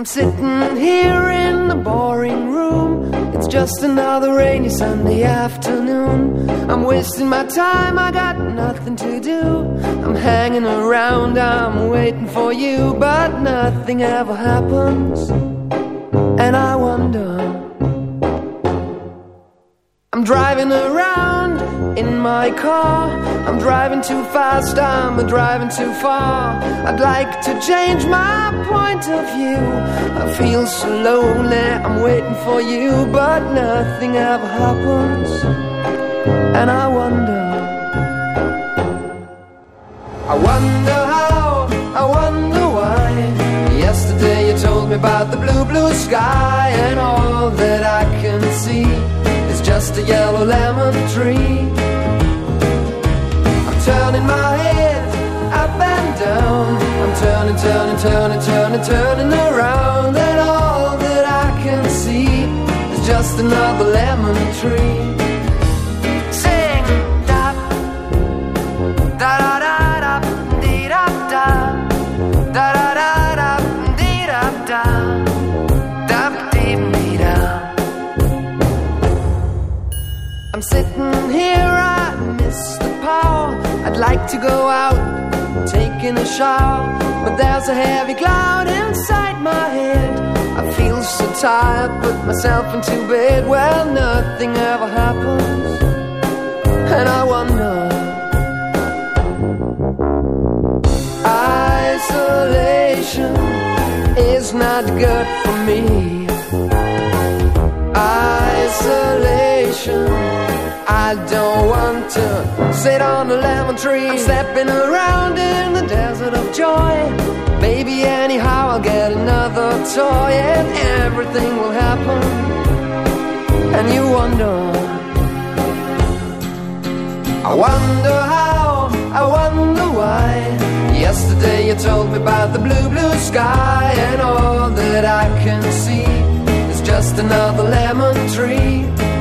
I'm sitting here in the boring room. It's just another rainy Sunday afternoon. I'm wasting my time, I got nothing to do. I'm hanging around, I'm waiting for you, but nothing ever happens. And I wonder, I'm driving around in my car. I'm driving too fast, I'm driving too far. I'd like to change my point of view. I feel so lonely, I'm waiting for you, but nothing ever happens. And I wonder how, I wonder why. Yesterday you told me about the blue, blue sky, and all that I can see is just a yellow lemon tree. I'm turning my head up and down. I'm turning, turning, turning, turning, turning around, and all that I can see is just another lemon tree. Sing da da da da da dee da da da da da da dee da da da dee dee da. I'm sitting here, I miss the power. I'd like to go out, taking a shower, but there's a heavy cloud inside my head. I feel so tired, put myself into bed. Well, nothing ever happens, and I wonder. Isolation is not good for me. Isolation, I don't want to sit on a lemon tree. I'm stepping around in the desert of joy. Maybe anyhow I'll get another toy, and everything will happen. And you wonder, I wonder how, I wonder why. Yesterday you told me about the blue, blue sky, and all that I can see is just another lemon tree.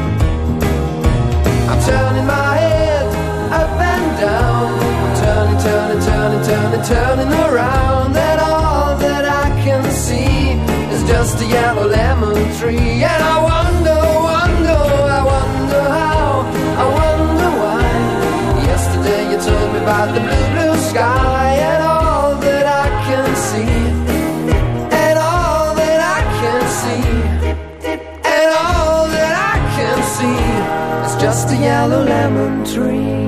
I'm turning my head up and down. I'm turning, turning, turning, turning, turning around, and all that I can see is just a yellow lemon tree. And I wonder, wonder, I wonder how, I wonder why. Yesterday you told me about the blue, blue sky, and all that I can see, and all that I can see, and all that I can see is just a yellow lemon tree.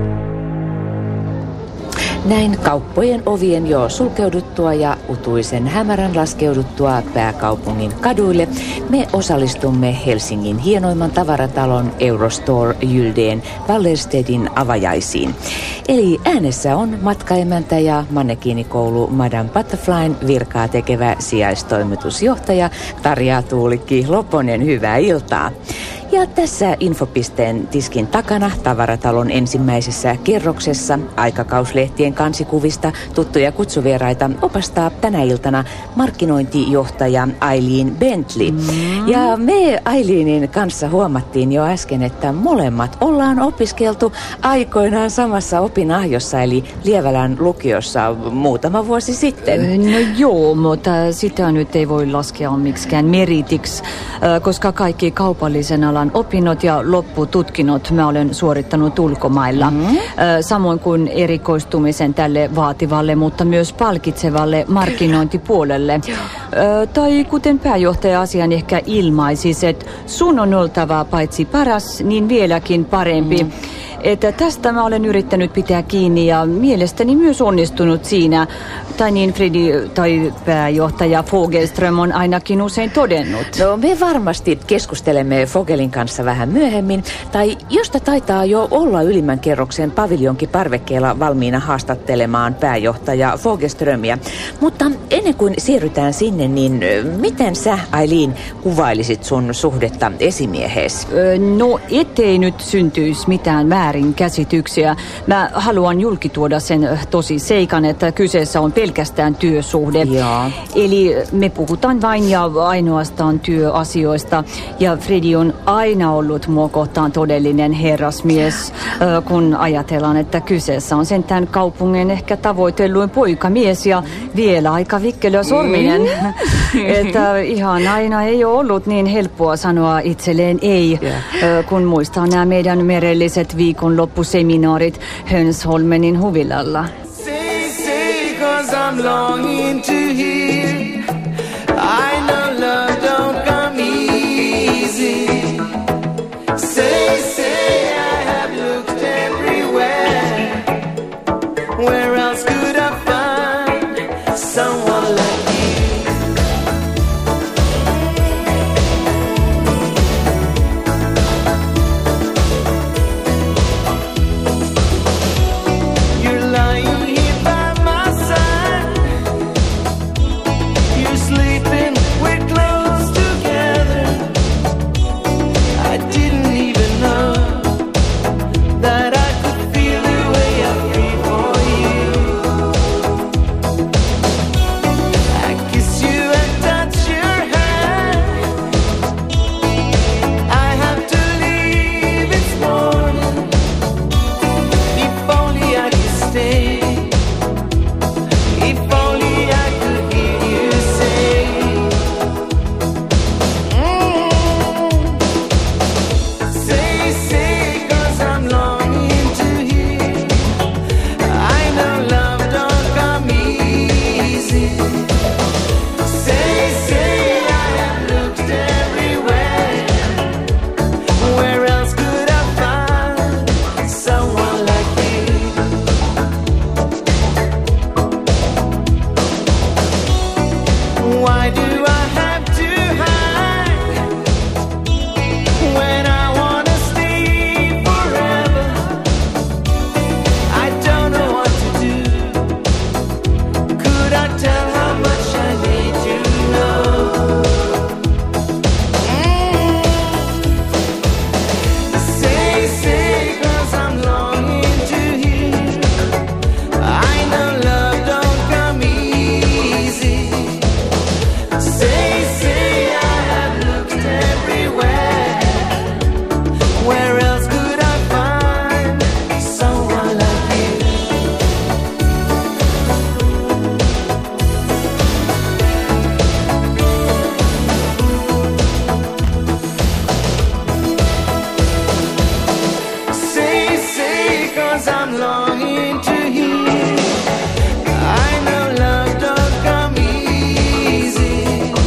Näin kauppojen ovien jo sulkeuduttua ja utuisen hämärän laskeuduttua pääkaupungin kaduille me osallistumme Helsingin hienoimman tavaratalon Eurostore Gyldén Wallerstedin avajaisiin. Eli äänessä on matkaemäntä ja mannekiinikoulu Madame Butterflyn virkaa tekevä sijaistoimitusjohtaja Tarja Tuulikki Loponen. Hyvää iltaa. Ja tässä infopisteen tiskin takana tavaratalon ensimmäisessä kerroksessa aikakauslehtien kansikuvista tuttuja kutsuvieraita opastaa tänä iltana markkinointijohtaja Eileen Bentley. Ja me Eileenin kanssa huomattiin jo äsken, että molemmat ollaan opiskeltu aikoinaan samassa opinahjossa eli Lievälän lukiossa muutama vuosi sitten. No joo, mutta sitä nyt ei voi laskea miksikään meritiksi, koska kaikki kaupallisen alan opinnot ja loppututkinnot mä olen suorittanut ulkomailla. Samoin kuin erikoistumisen tälle vaativalle, mutta myös palkitsevalle markkinointipuolelle. Tai kuten pääjohtaja asian ehkä ilmaisisi, että sun on oltava paitsi paras, niin vieläkin parempi. Että tästä mä olen yrittänyt pitää kiinni ja mielestäni myös onnistunut siinä. Tai niin Fredi tai pääjohtaja Fogelström on ainakin usein todennut. No me varmasti keskustelemme Fogelin kanssa vähän myöhemmin. Tai josta taitaa jo olla ylimmän kerroksen paviljonkin parvekkeella valmiina haastattelemaan pääjohtaja Fogelströmiä. Mutta ennen kuin siirrytään sinne, niin miten sä Eileen kuvailisit sun suhdetta esimieheesi? No ettei nyt syntyisi mitään väärää väärinkäsityksiä. Mä haluan julkituoda sen tosi seikan, että kyseessä on pelkästään työsuhde. Joo. Eli me puhutaan vain ja ainoastaan työasioista. Ja Fredi on aina ollut mua kohtaan todellinen herrasmies, kun ajatellaan, että kyseessä on sentään kaupungin ehkä tavoitelluin poikamies ja vielä aika vikkelö sorminen. Että ihan aina ei ole ollut niin helppoa sanoa itselleen ei, kun muistaa nämä meidän merelliset viikonloppuseminaarit Hönsholmenin huvilalla. Say, 'cause I'm longing to hear. I know love don't come easy. Say, I have looked everywhere. Where else could I find someone like you? You're lying here by my side. You're sleeping, we're close together. I didn't even know that I could feel the way I feel for you. I kiss you and touch your hand. I have to leave this morning. If only I could stay. If only I could hear you say, say, 'cause I'm longing to hear. I know love don't come easy. Say, I have looked everywhere. Where else could I find someone like you? Why do I have to hide when I wanna stay forever? I don't know what to do. Could I tell how much I need to know? Say, 'cause I'm longing to hear. I know love don't come easy. Say, I have looked everywhere. Where else could I find someone like you? Say, 'cause I'm longing to hear. I know love don't come easy.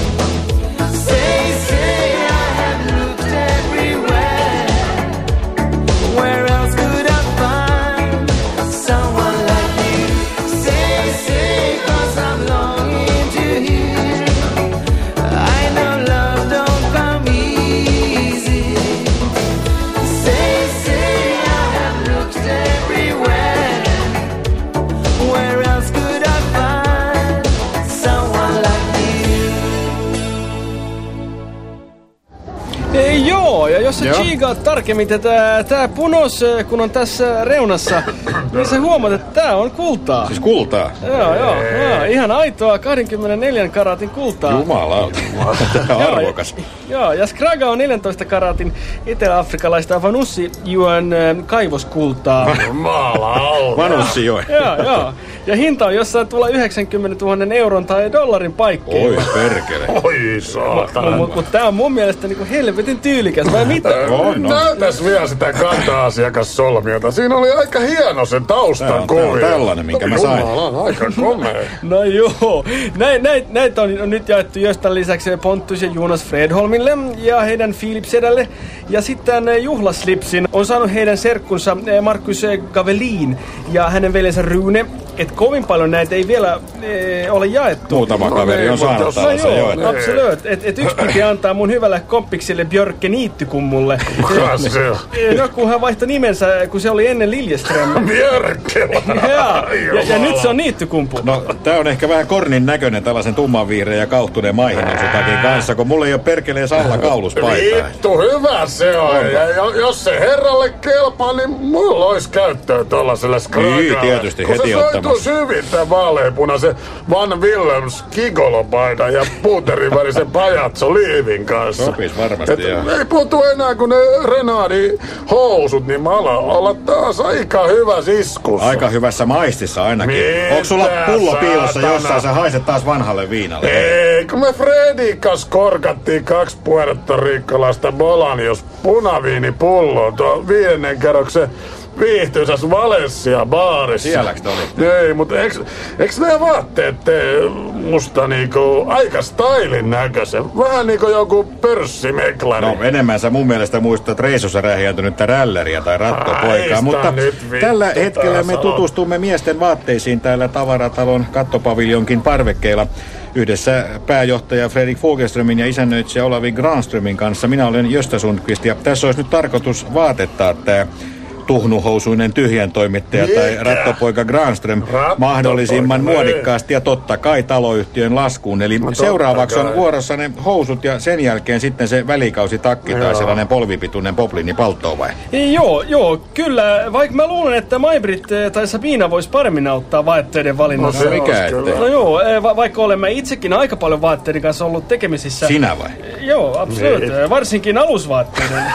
Say, I have looked everywhere. Where else could I find someone like you? Say, 'cause I'm longing to hear. I know love don't come easy. Say, I have looked everywhere. Where else could I find someone like you? Joo, ja jos sä chiigaat tarkemmin tää punos, kun on tässä reunassa, niin sä huomaat, että tää on kultaa. Siis kultaa? Joo, ihan aitoa 24 karaatin kultaa. Jumalauta. Tää on arvokas. Joo, ja Skraga on 14 karaatin etelä-afrikalaista Vanussi-joen kaivoskultaa. Jumalauta. Vanussi-joen. Joo. Ja hinta on jossain tuolla 90 000 euron tai dollarin paikkeilla. Oi perkele. Oi saatana. Mutta tää on mun mielestä niinku helvetin tyylikäs, vai mitä? On. Näytäs vielä sitä kanta-asiakassolmiota. Siinä oli aika hieno sen taustan Tää on kuvio. tällainen, minkä mä sain. Jumala, aika komea. No joo. Näitä on nyt jaettu jostain lisäksi Pontus ja Jonas Fredholmille ja heidän Philipsedälle. Ja sitten juhlaslipsin on saanut heidän serkkunsa Markus Gavelin ja hänen veljensä Rune. kovin paljon näitä ei vielä ole jaettu. Muutama kaveri on saanut tällaisen jo. Absolut. Et yksi piti antaa mun hyvälle kompikselle Björkke Niittykummulle. Kuka se on? No kun hän vaihtoi nimensä, kun se oli ennen Liljeström. Björkkela! Ja nyt se on Niittykumpu. No, tää on ehkä vähän kornin näköinen tällaisen tummanvihreän ja kauhtuneen maihinnonsutakin kanssa, kun mulla ei ole perkeleen Salla kauluspaitaa. Vittu, hyvä se on. Ja jos se herralle kelpaa, niin mulla olisi käyttöä tollaselle skragalle. Niin, tietysti, heti ottamassa. Kun se soituu hyvin tän vaaleanpunaisen Van Willems kigolopaidan ja puuterin värisen pajatso liivin kanssa. Sopis varmasti, joo. Ei puutu enää kuin ne Renardin housut, niin mä alan olla taas aika hyvä iskussa. Aika hyvässä maistissa ainakin. Mitä Onko sulla pullo piilossa saatana? jossain? Sä haiset taas vanhalle viinalle. Ei, kun me Fredin kanssa korkattiin 2 puertorikkolaista Bolanios punaviinipulloa tuon 5. kerroksen viihtyisäs Valencia baarissa. Sielläks te oli? Ei, mutta eiks ne vaatteet tee musta niinku aika stylin näköisen? Vähän niinku joku pörssimeklari. No enemmän sä mun mielestä muistat reissussa rähjääntynyttä rälläriä tai rattopoikaa, mutta tällä hetkellä me tutustumme miesten vaatteisiin täällä tavaratalon kattopaviljonkin parvekkeilla. Yhdessä pääjohtaja Fredrik Fogelströmin ja isännöitsijä Olavi Granströmin kanssa. Minä olen Gösta Sundqvist ja tässä olisi nyt tarkoitus vaatettaa tää tuhnuhousuinen tyhjän toimittaja tai rattopoika Granström mahdollisimman muodikkaasti ja totta kai taloyhtiön laskuun. Eli seuraavaksi on vuorossa ne housut ja sen jälkeen sitten se välikausitakki tai sellainen polvipituinen poplini palttoo vai? Joo, kyllä. Vaikka mä luulen, että Maibrit tai Sabina vois paremmin auttaa vaatteiden valinnassa. No mikä ettei? No joo, vaikka olemme itsekin aika paljon vaatteiden kanssa ollut tekemisissä. Sinä vai? Joo, absoluut. Varsinkin alusvaatteiden.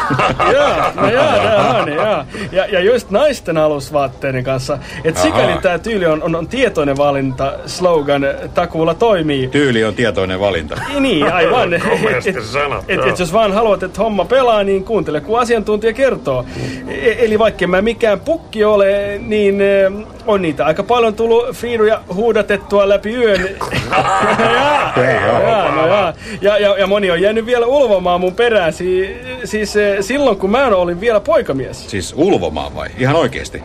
Ja just naisten alusvaatteiden kanssa. Että sikäli tää tyyli on tietoinen valinta, slogan takuulla toimii. Tyyli on tietoinen valinta. Niin, aivan. Et jos vaan haluat, että homma pelaa, niin kuuntele, kun asiantuntija kertoo. Eli vaikka mä mikään pukki ole, niin on niitä aika paljon tullut Friiduja huudatettua läpi yön. Ja moni on jäänyt vielä ulvomaan mun perään. Siis silloin, kun mä olin vielä poikamies. Siis ulvomaan vai? Ihan oikeesti?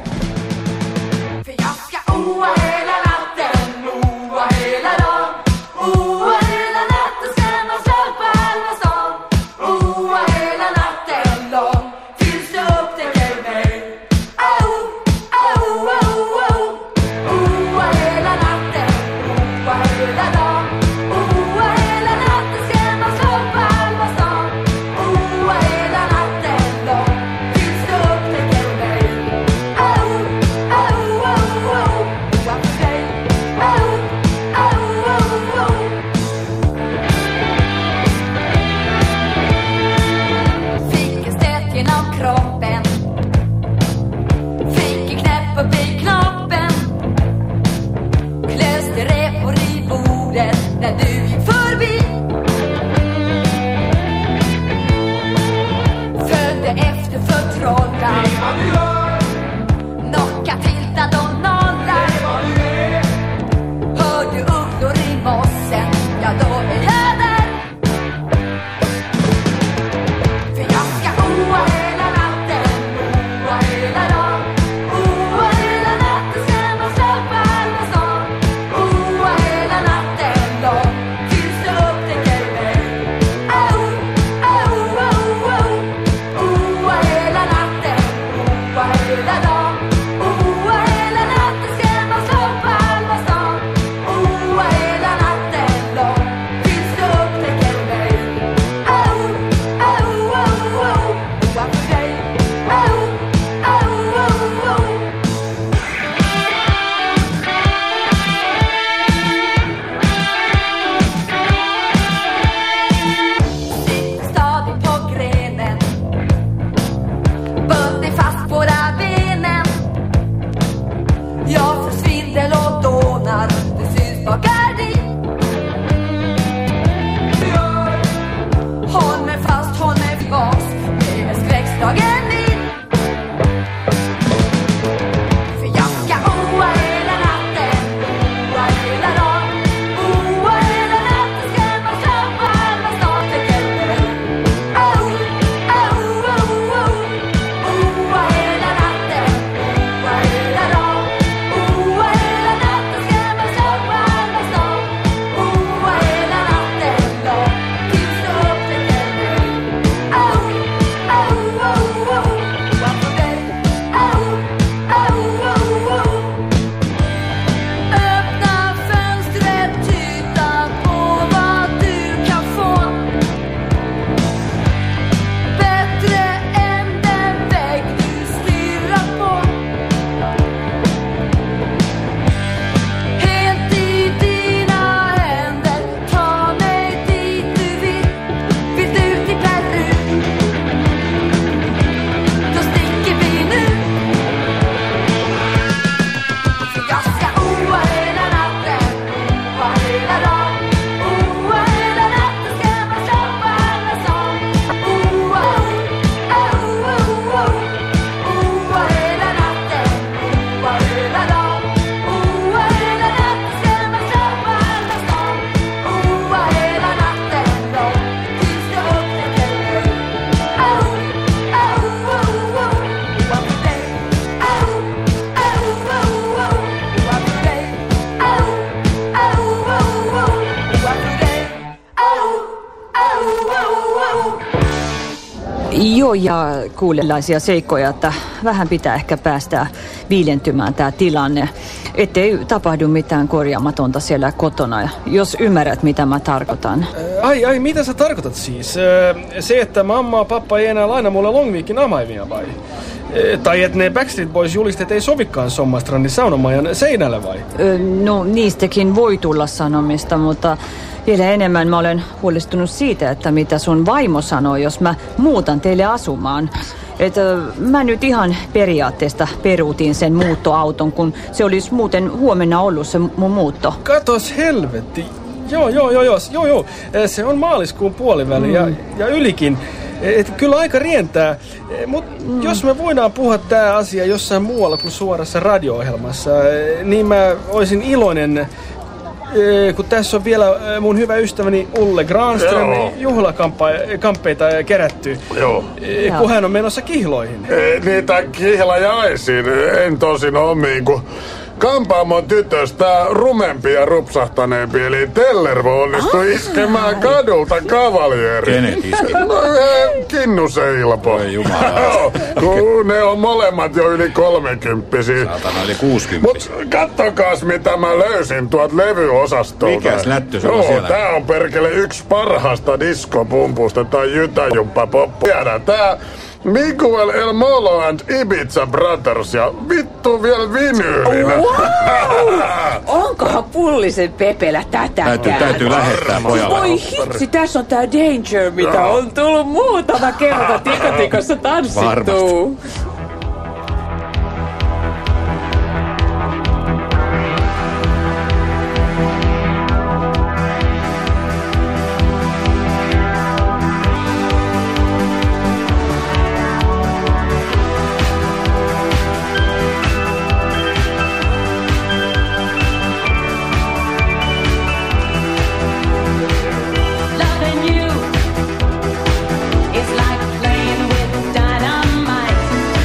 Joo, ja kuulenlaisia seikkoja, että vähän pitää ehkä päästä viilentymään tämä tilanne, ettei tapahdu mitään korjaamatonta siellä kotona, jos ymmärrät, mitä mä tarkoitan. Ai, mitä sä tarkoitat siis? Se, että mamma ja pappa ei enää laina mulle Longviikin amaimia vai? Tai että ne Backstreet Boys julistet ei sovikaan Sommastrandin saunomajan seinällä vai? No niistäkin voi tulla sanomista, mutta vielä enemmän mä olen huolestunut siitä, että mitä sun vaimo sanoo, jos mä muutan teille asumaan. Että mä nyt ihan periaatteesta peruutin sen muuttoauton, kun se olisi muuten huomenna ollut se mun muutto. Katos helvetti. Joo. Se on maaliskuun puoliväli ja ylikin. Kyllä aika rientää, mutta jos me voidaan puhua tää asia jossain muualla kuin suorassa radio-ohjelmassa, niin mä olisin iloinen, kun tässä on vielä mun hyvä ystäväni Ulle Granström juhlakamppeita kerätty, kun hän on menossa kihloihin. Niitä kihlajaisiin en tosin omiin, kun Kampaamon tytöstä rumempi ja rupsahtaneempi, eli Tellervo onnistui iskemään kadulta kavaljeeri. Kenet iski? No yhden Kinnusen Ilpo. Oi jumala. Kun ne on molemmat jo yli 30-vuotiaita. Saatana yli 60. Mut kattokaas mitä mä löysin tuolta levyosastolta. Mikäs lätty se on siellä? Tää on perkele yksi parhaasta diskopumpusta tai jytäjumppa-poppu. Tiedän, tää Miguel El Molo and Ibiza Brothers ja vittu vielä vinyylinä. Wow! Onkohan Pullisen Pepellä tätäkään? Täytyy lähettää pojalle. Voi hitsi, tässä on tää Danger, mitä on tullut muutama kerta tikotikossa tanssittua. Varmasti. Loving you is like playing with dynamite.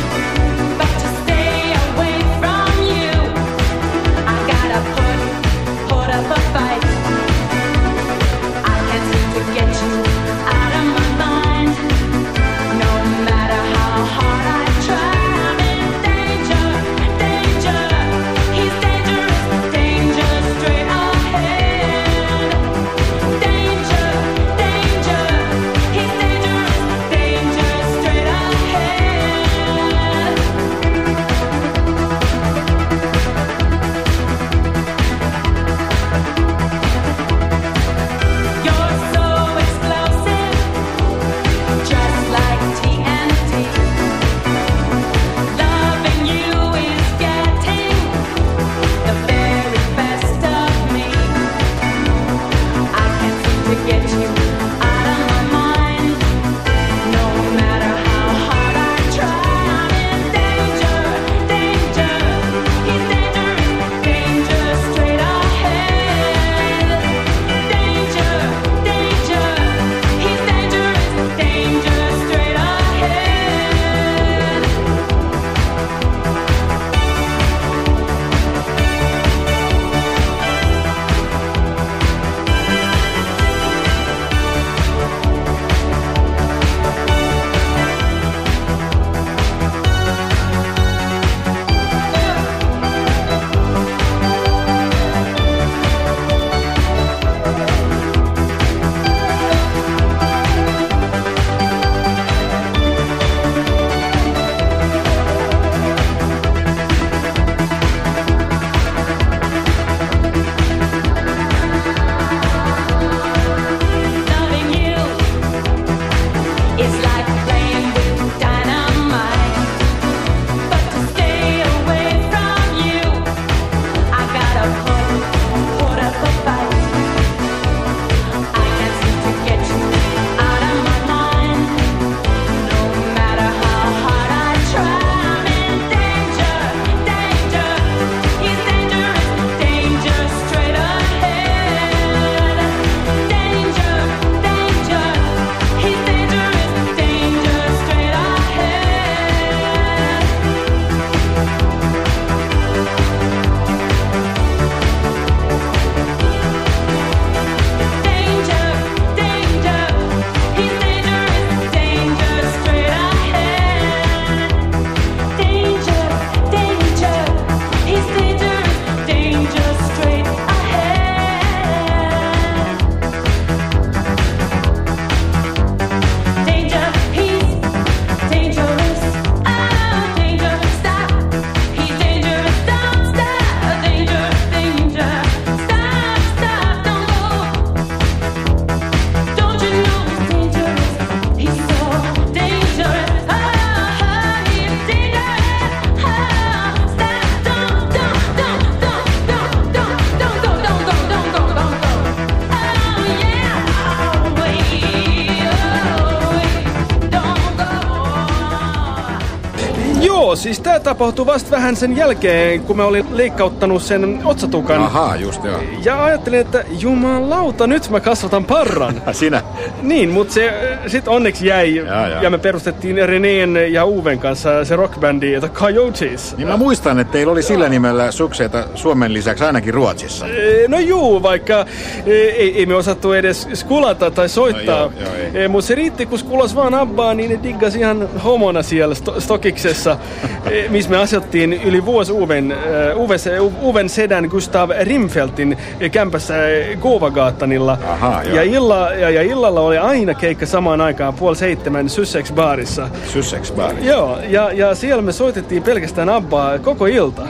siis tää tapahtui vasta vähän sen jälkeen, kun mä olin leikkauttanut sen otsatukan. Ahaa, just joo. Ja ajattelin, että jumalauta, nyt mä kasvatan parran. Sinä? Niin, mutta se sit onneksi jäi. Ja me perustettiin Reneen ja Uven kanssa se rockbändi The Coyotes. Niin mä muistan, että teillä oli sillä nimellä sukseita Suomen lisäksi ainakin Ruotsissa. No juu, vaikka ei me osattu edes skulata tai soittaa. No, joo, mutta se riitti, kun skulas vaan Abbaa, niin ne diggasi ihan homona siellä Stokiksessa, missä me asettiin yli vuosi Uven sedän Gustav Rimfeltin kämpässä Govagatanilla. Ja illalla oli aina keikka samaan aikaan 6:30 Sussex-baarissa. Sussex-baari? Joo, ja siellä me soitettiin pelkästään Abbaa koko ilta.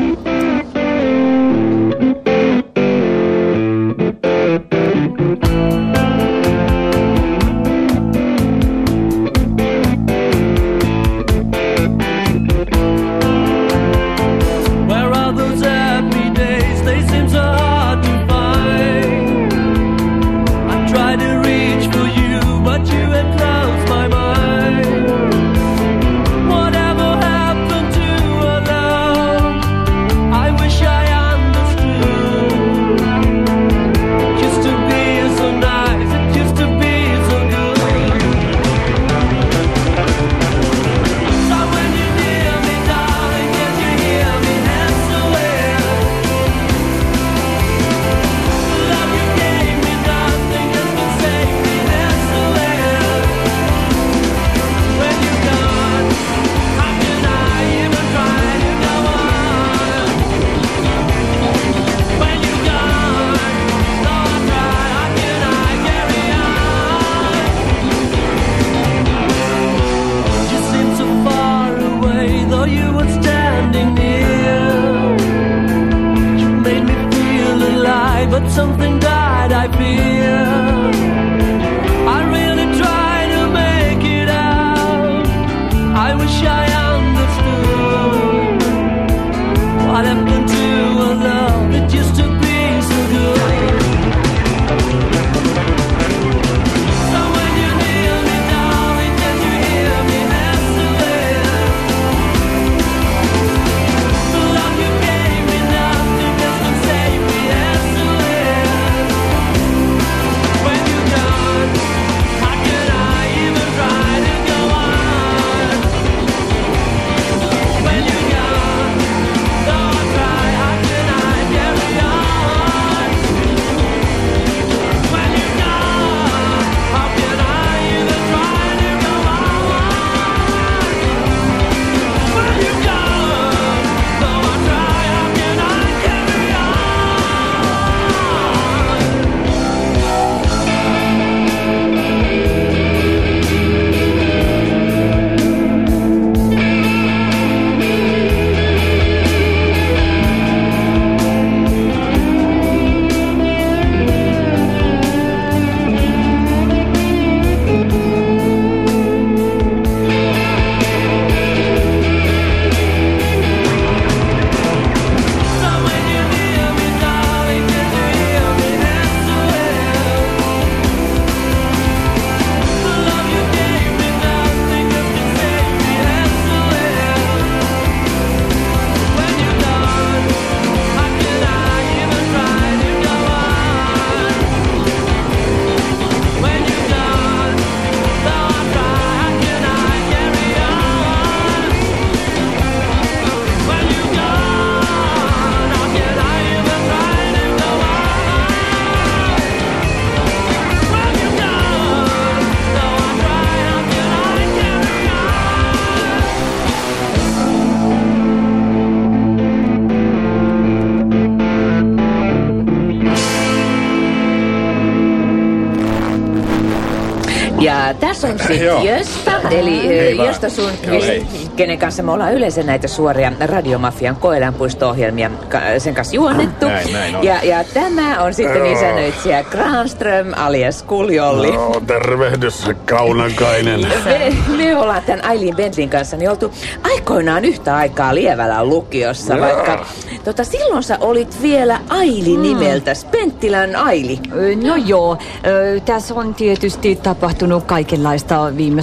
Ja tässä on sitten Gösta, eli Gösta Sundqvist, kenen kanssa me ollaan yleensä näitä suoria Radiomafian koeläinpuisto-ohjelmia sen kanssa juonnettu. Näin on. Ja tämä on sitten isännöitsijä Granström alias Kuljolli. No, tervehdys, Kaunankainen. Me ollaan tämän Ailin Bentlin kanssa niin oltu aikoinaan yhtä aikaa Lievälän lukiossa, vaikka silloin sä olit vielä Aili nimeltä, Penttilän Aili. No joo, tässä on tietysti tapahtunut kaikenlaista viimeisen 10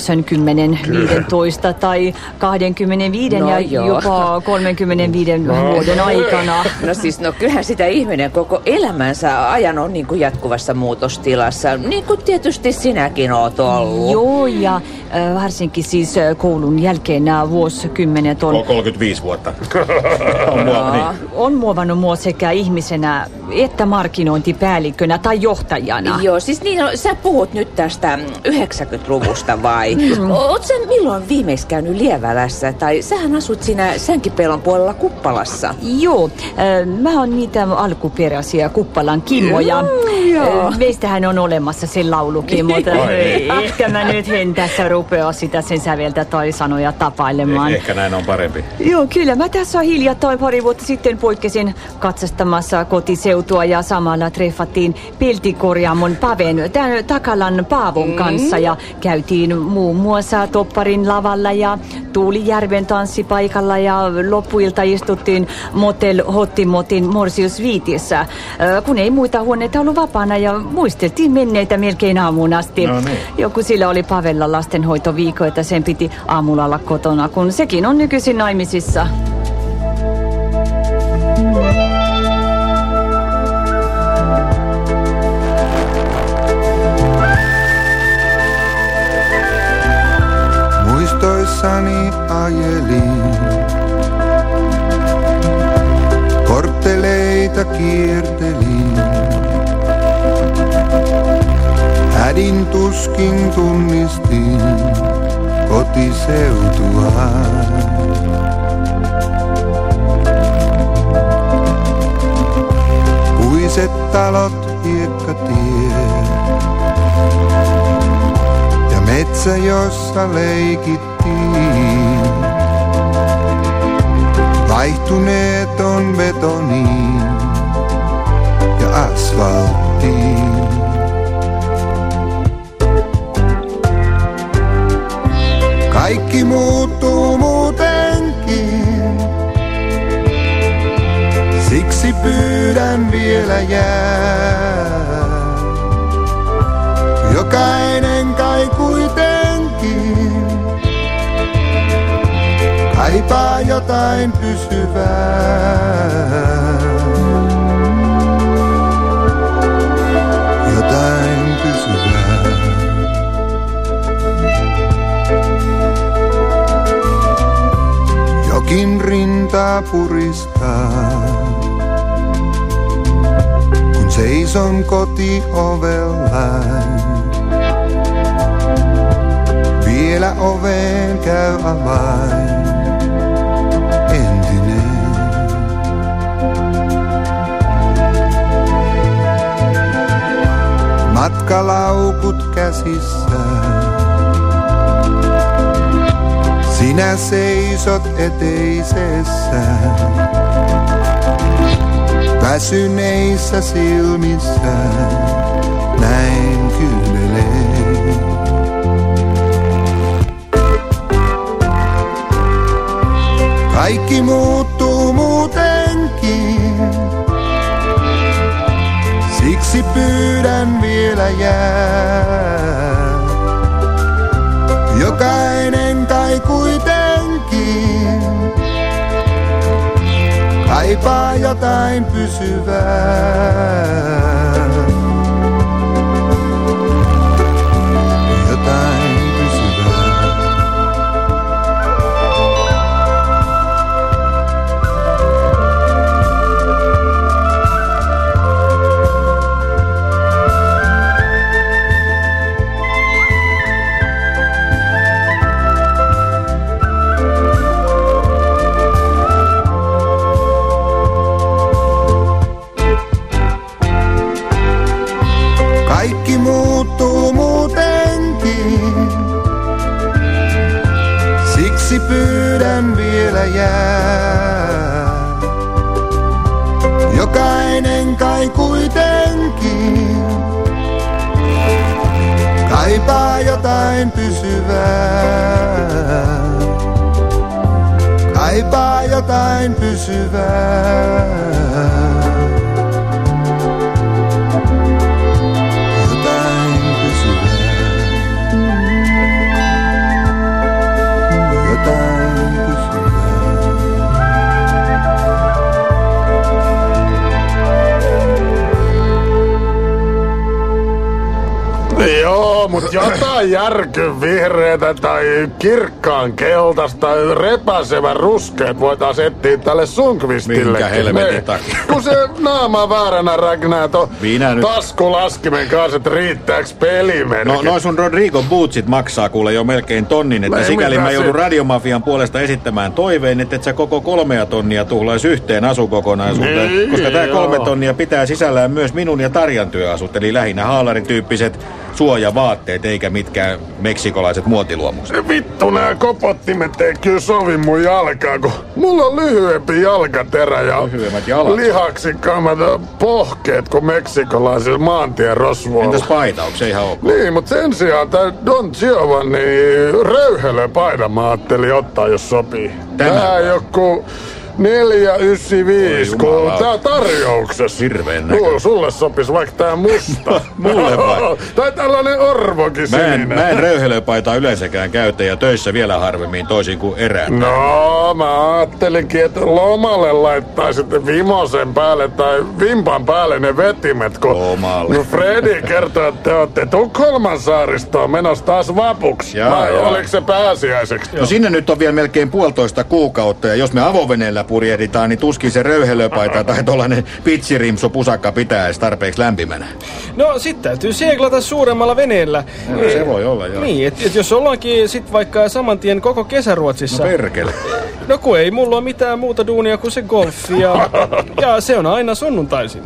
10, 15 tai 25 ja jopa 35 vuoden aikana. No siis, kyllähän sitä ihminen koko elämänsä ajan on niin kuin jatkuvassa muutostilassa, niin kuin tietysti sinäkin oot ollut. Joo, ja varsinkin siis koulun jälkeen nämä vuosikymmenet on... 35 vuotta. On muovannut mua sekä ihmisenä että markkinointipäällikkönä tai johtajana. Joo, siis niin, sä puhut nyt tästä 90-luvusta vai? Oot sä milloin viimeksi käynyt Lievälässä? Tai sähän asut siinä Sänkipelon puolella Kuppalassa. Joo, mä oon niitä alkuperäisiä Kuppalan Kimmoja. Meistähän on olemassa sen laulukin, mutta ehkä mä nyt en tässä rupea sitä sen säveltä tai sanoja tapailemaan. Ehkä näin on parempi. Joo, kyllä. Mä tässä hiljattain pari vuotta sitten poikkesin katsastamassa kotiseutua ja samalla treffattiin peltikorjaamon Paven, tämän Takalan Paavon kanssa ja käytiin muun muassa Topparin lavalla ja Tuulijärven tanssipaikalla ja loppuilta istuttiin Motel Hottimotin Morsius Viitissä, kun ei muita huoneita ollut vapaana ja muisteltiin menneitä melkein aamuun asti. No niin. Joku sillä oli Pavella lastenhoitoviikko, että sen piti aamulla olla kotona, kun sekin on nykyisin naimisissa. Muistoissani ajelin, kortteleita kiertelin. Hädin tuskin tunnistin kotiseutua. Puiset talot, hiekkatiet ja metsä, jossa leikittiin. Vaihtuneet on betoniin ja asfalttiin. Kaikki muuttuu muutenkin, siksi pyydän vielä jää. Jokainen kai kuitenkin kaipaa jotain pysyvää. Jotain pysyvää. Jokin rintaa puristaa, kun seison kotiovellään. Vielä oveen käy avain, entinen. Matkalaukut käsissä, sinä seisot eteisessä. Väsyneissä silmissä näin kylmelee. Kaikki muuttuu muutenkin, siksi pyydän vielä jää. Jokainen kai kuitenkin kaipaa jotain pysyvää. Jotain pysyvää. Kaikki muuttuu muutenkin, siksi pyydän vielä jää. Jokainen kai kuitenkin kaipaa jotain pysyvää. Kaipaa jotain pysyvää. Jotain pysyvää. Joo, mut jotain järkyvihreätä tai kirkkaan keltaista tai repäsevän ruskeet voitais etsiä tälle Sundqvistillekin. Minkä helvetin takia? Kun se naama vääränä räknää taskulaskimen kanssa, että riittääks pelimerkit. No sun Rodrigo Bootsit maksaa kuule jo melkein tonnin, että sikäli mä joudun Radiomafian puolesta esittämään toiveen, että et sä koko 3 tonnia tuhlais yhteen asukokonaisuuteen, niin, koska tää 3 tonnia pitää sisällään myös minun ja Tarjan työasut, eli lähinnä haalarityyppiset suojavaatteet, eikä mitkään meksikolaiset muotiluomukset. Vittu, nää kopottimet ei kyllä sovi mun jalkaan, kun mulla on lyhyempi jalkaterä ja lihaksikkaammat pohkeet kuin meksikolaisilla maantien rosvoilla. Entäs paita, onko se ihan ok? Niin, mutta sen sijaan tää Don Giovanni röyhelöpaita mä ajattelin ottaa, jos sopii. Tää joku 495, kun tää tarjouksessa. Hirveen näkö. Sulle sopis vaikka tää musta. Mulle vai? Tai tällainen orvokin sininen. Mä en röyhelöpaitaa yleensäkään käytä ja töissä vielä harvemmin toisin kuin erään. No, mä ajattelinkin, että lomalle laittaisit vimosen päälle tai vimpan päälle ne vetimet, kun lomalle. No Fredi kertoo, että te ootte Tukholman saaristoon menossa taas vapuksi. Oliko se pääsiäiseksi? No sinne nyt on vielä melkein 1,5 kuukautta ja jos me avoveneellä purjehditaan, niin tuskin se röyhelöpaita tai tollanen pitsirimsu pusakka pitää edes tarpeeksi lämpimänä. No sit täytyy seglata suuremmalla veneellä. No, se voi olla, joo. Niin, et jos ollaankin sit vaikka saman tien koko kesä Ruotsissa. No perkele. No kun ei mulla ole mitään muuta duunia kuin se golfi ja se on aina sunnuntaisin.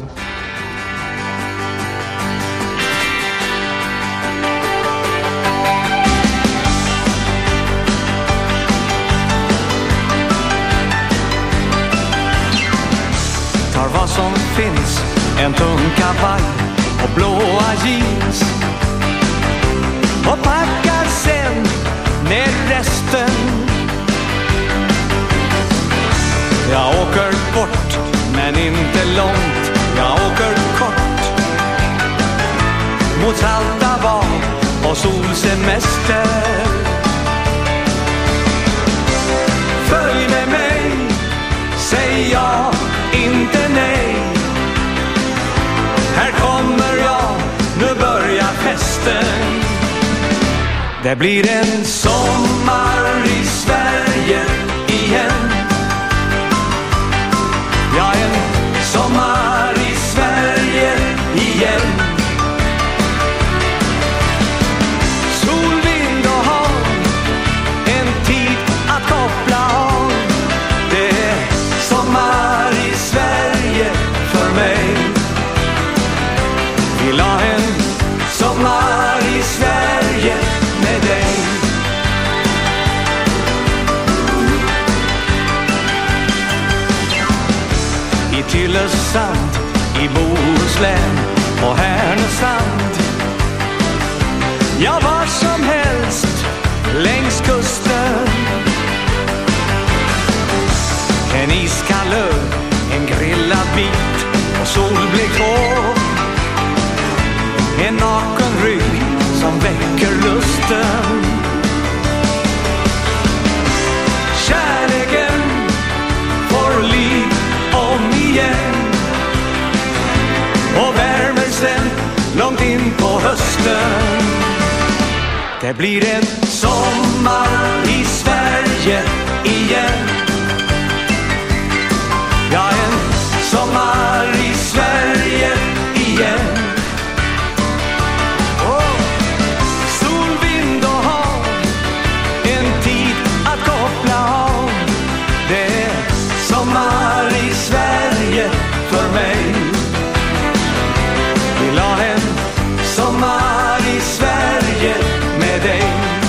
Vad som finns, en tung kavaj och blåa jeans och packar sen ner resten. Jag åker bort men inte långt, jag åker kort mot salta bad och solsemester. Följ med mig, säg ja, inte nej. Här kommer jag, nu börjar festen. Det blir en sommar i Sverige igen. Ja, en sommar i Sverige igen. Sol, vind och hav, en tid att koppla av. Det är sommar i Sverige för mig. Vill ha en sommar i Sverige med dig. I Tylösand, i Bohuslän och Härnösand. Ja, var som helst längs kusten. En iskall öl, en grillad bit och solblick hår. En naken rygg som väcker lusten. Kärleken får liv om igen och värmer sen långt in på hösten. Det blir en sommar i Sverige igen. Ja, en sommar i Sverige igen. Sol, vind och hav, en tid att koppla av. Det är sommar i Sverige för mig. Vill ha en sommar i Sverige med dig.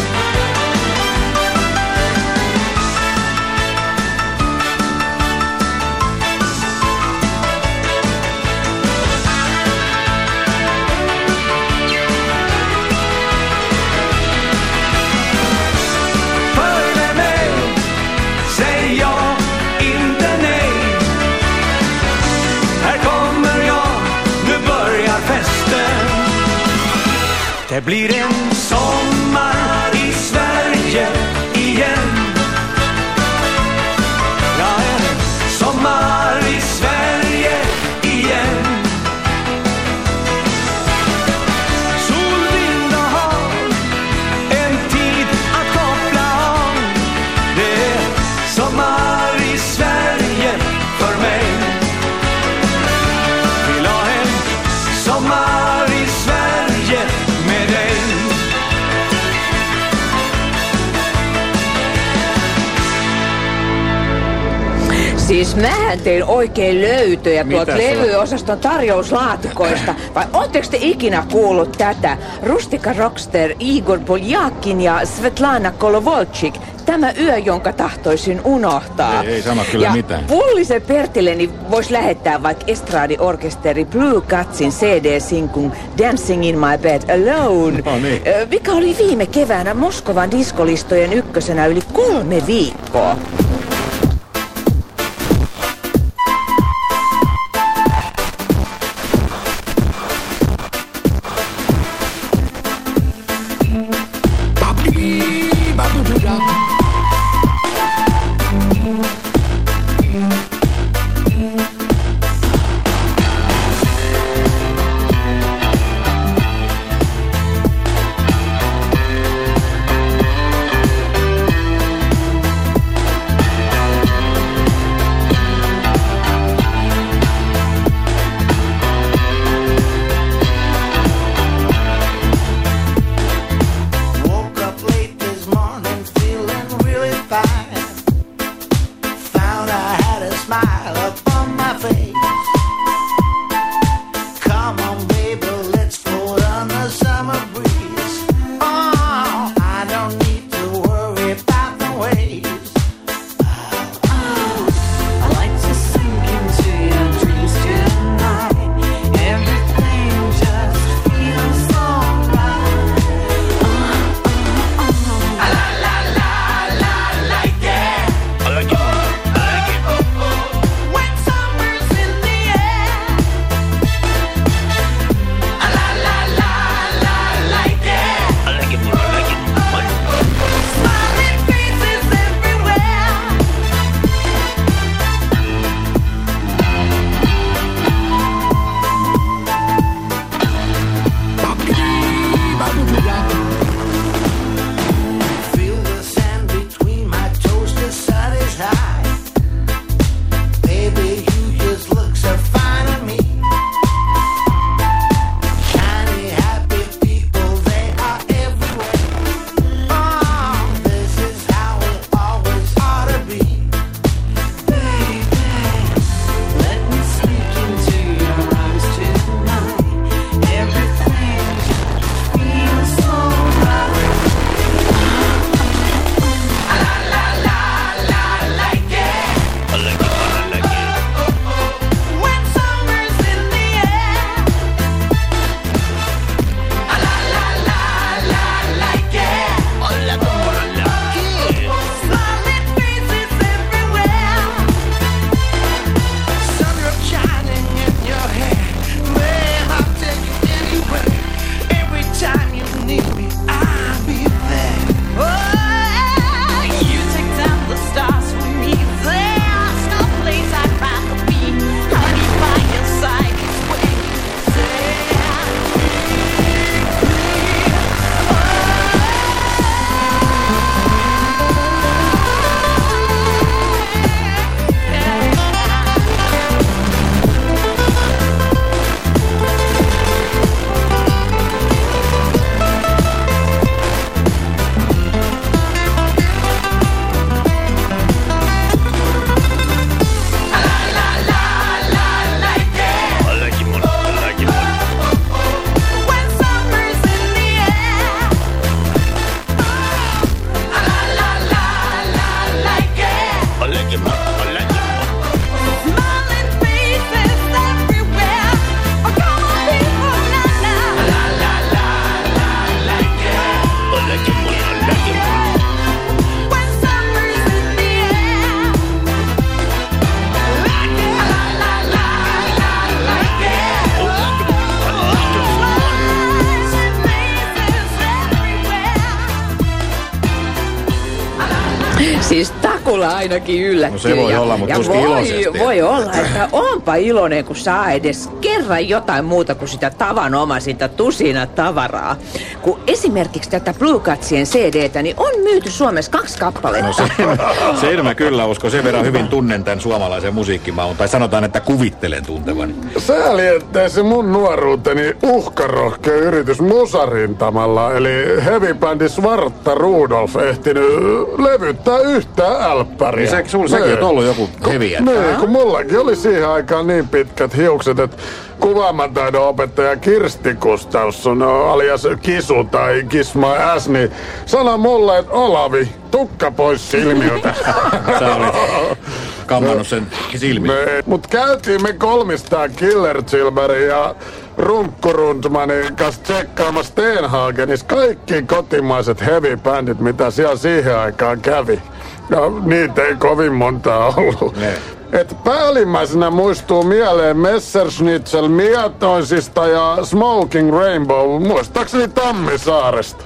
Det blir en sommar i Sverige igen. Ja, en sommar i Sverige igen. Sol, vind Siis mähän tein oikein löytöjä tuolta levyosaston tarjouslaatikoista. Vai ootteko te ikinä kuullut tätä? Rustika Rockster, Igor Poljakin ja Svetlana Kolovolchik. Tämä yö, jonka tahtoisin unohtaa. Ei sano kyllä ja mitään. Pullisen Pertille voisi lähettää vaikka estraadiorkesteri Blue Catsin CD-sinkun Dancing in my bed alone. No niin. Mikä oli viime keväänä Moskovan diskolistojen ykkösenä yli 3 viikkoa. Siis Takula ainakin yllättyy. No se voi olla, mutta tuskin iloisesti. Voi olla, että onpa iloinen, kun saa edes kerran kerran jotain muuta kuin sitä tavanomaista tusina tavaraa. Kun esimerkiksi tätä Blue Catsien CDtä, niin on myyty Suomessa 2 kappaletta. No sen mä kyllä uskon. Sen verran hyvin tunnen tämän suomalaisen musiikkimaun. Tai sanotaan, että kuvittelen tuntevani. Sääli, ettei se mun nuoruuteni uhkarohkea yritys musarintamalla, eli heavy-bändi Svarta Rudolf ehtinyt levyttää yhtään älppäriä. Niin sekin on ollut joku heviä. Niin, kun mullakin oli siihen aikaan niin pitkät hiukset, että kuvaamataidon opettaja Kirsti Gustafsson, alias Kisu tai Kiss My Ass, niin sanoi mulle, että Olavi, tukka pois silmiltä. Sä olit kammannut sen silmiin. Mut käytiin me 300 Killer Silverin ja Runkkurundmanin kanssa tsekkaamassa Stenhagenissa kaikki kotimaiset heavy-bändit, mitä siellä siihen aikaan kävi. Ja niitä ei kovin montaa ollut. Et päällimmäisenä muistuu mieleen Messerschnitzel Mietoisista ja Smoking Rainbow, muistaakseni Tammisaaresta.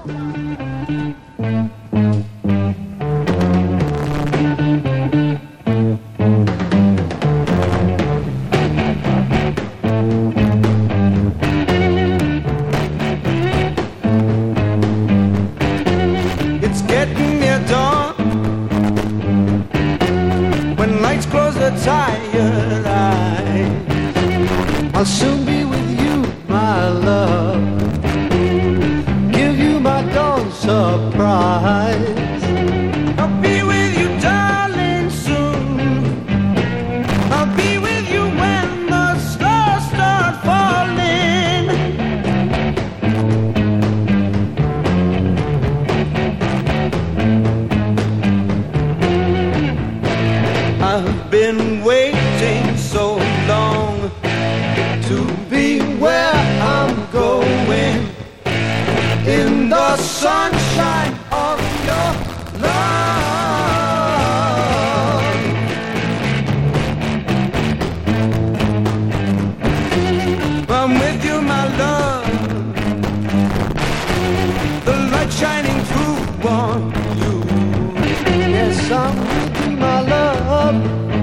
Tired eyes, I'll soon be with you, my love. Give you my dawn surprise. I'll be with you, darling, soon. I'll be with you when the stars start falling. I've been waiting so long to be where I'm going, in the sunshine of your love. I'm with you, my love, the light shining through on you. Yes, I'm with you, my love.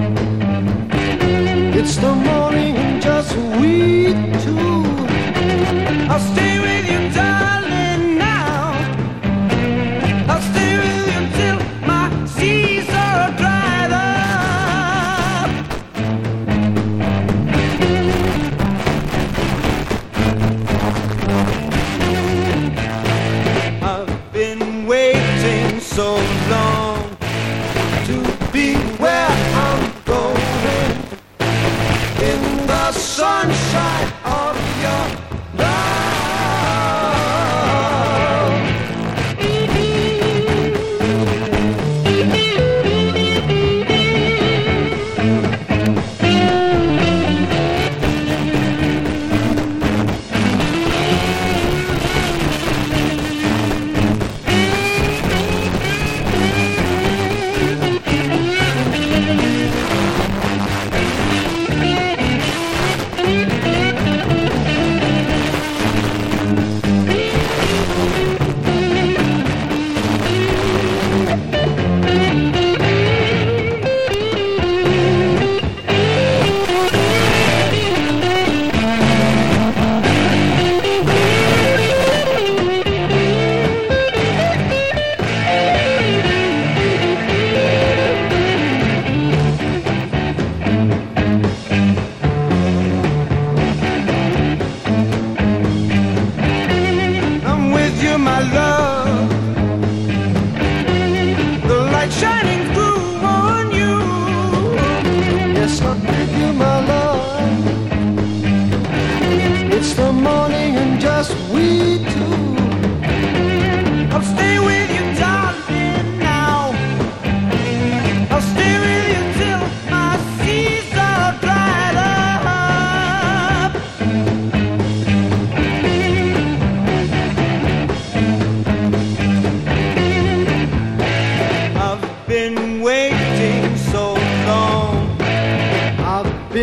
It's the morning and just we two. I'll stay with you, darling, now. I'll stay with you till my seas are dried up. I've been waiting so long to be where I'm going, in the sunshine of your love.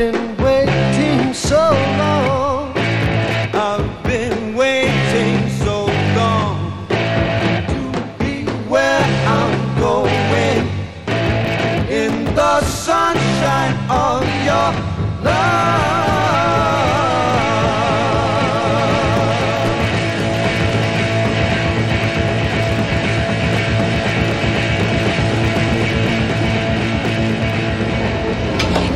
Waiting so long, I've been waiting so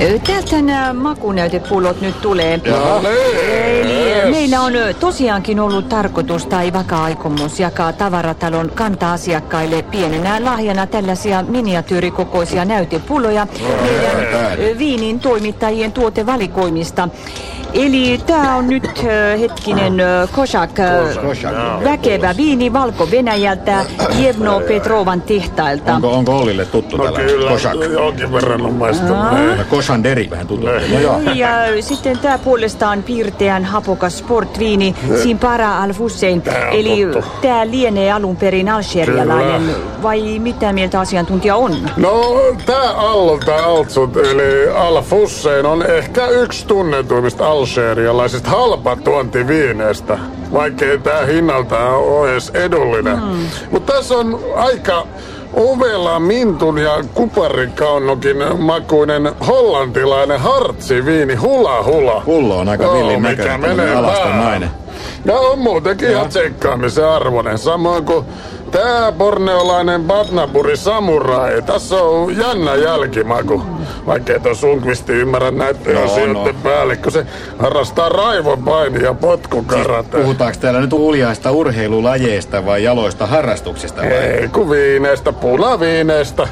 Täältä nämä makunäytepullot nyt tulee. Eli meillä on tosiaankin ollut tarkoitus tai vaka-aikomus jakaa tavaratalon kanta-asiakkaille pienenä lahjana tällaisia miniatyyrikokoisia näytepulloja meidän viinin toimittajien tuotevalikoimista. Eli tää on nyt hetkinen Kosak, väkevä viini Valko-Venäjältä Jevno Petrovan tehtailta. Onko Ollille tuttu tällainen Kosak? Jonkin verran on maistanut. Kosanderi vähän tuttu. Ja sitten tää puolestaan piirteän hapokas sportviini Simpara Al Hussein. Eli tää lienee alun perin algerialainen. Vai mitä mieltä asiantuntija on? No, tää Allolta Altsut, eli Al Hussein on ehkä yksi tunnetuimmista algerialaisista halpatuontiviineistä, vaikkei tää hinnalta ole edes edullinen. Mutta tässä on aika ovela mintun ja kuparikaunokin makuinen hollantilainen hartsiviini Hula Hula. Pullo on aika villin näköinen, tämmönen alaston nainen. Ja on muutenkin ihan tsekkaamisen arvoinen, samoin kuin tää borneolainen Batnapuri Samurai. Tässä on jännä jälkimaku. Vaikkei tuo Sundqvist ymmärrä näiden asioiden päälle, kun se harrastaa raivonpaini ja potkukarate. Puhutaanko täällä nyt uljaista urheilulajeista vai jaloista harrastuksista? Vai? Ei, kun viineistä, punaviineistä.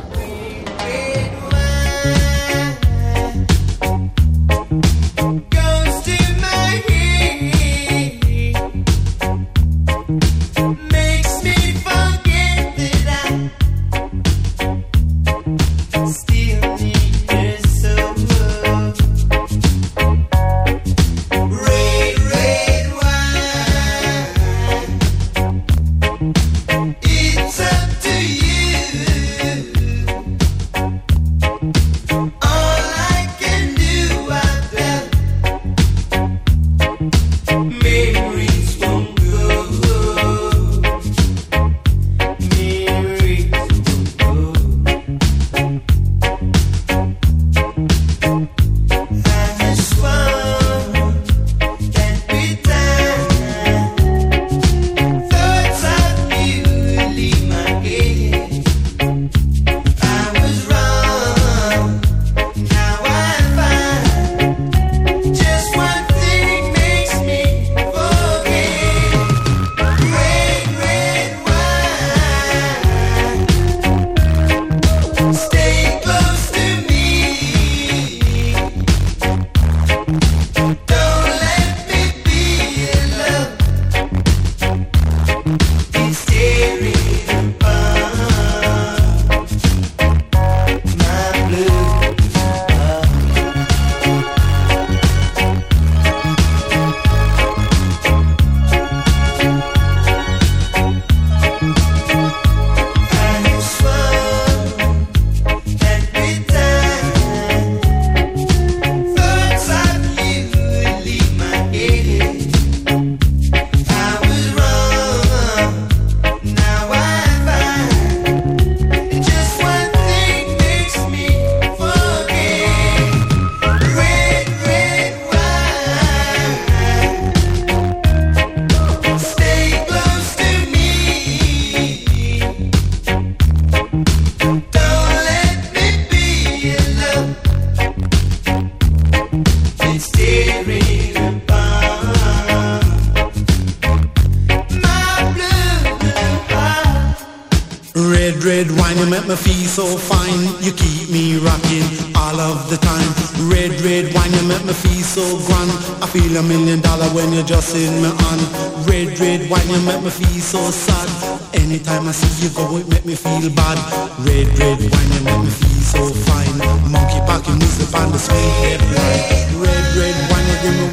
Red wine, you make me feel so fine. You keep me rocking all of the time. Red wine, you make me feel so grand. I feel $1 million when you're just in my hand. Red wine, you make me feel so sad. Anytime I see you go, it make me feel bad. Red wine, you make me feel so fine. Monkey packing music on the sweet red wine. Red wine, you give me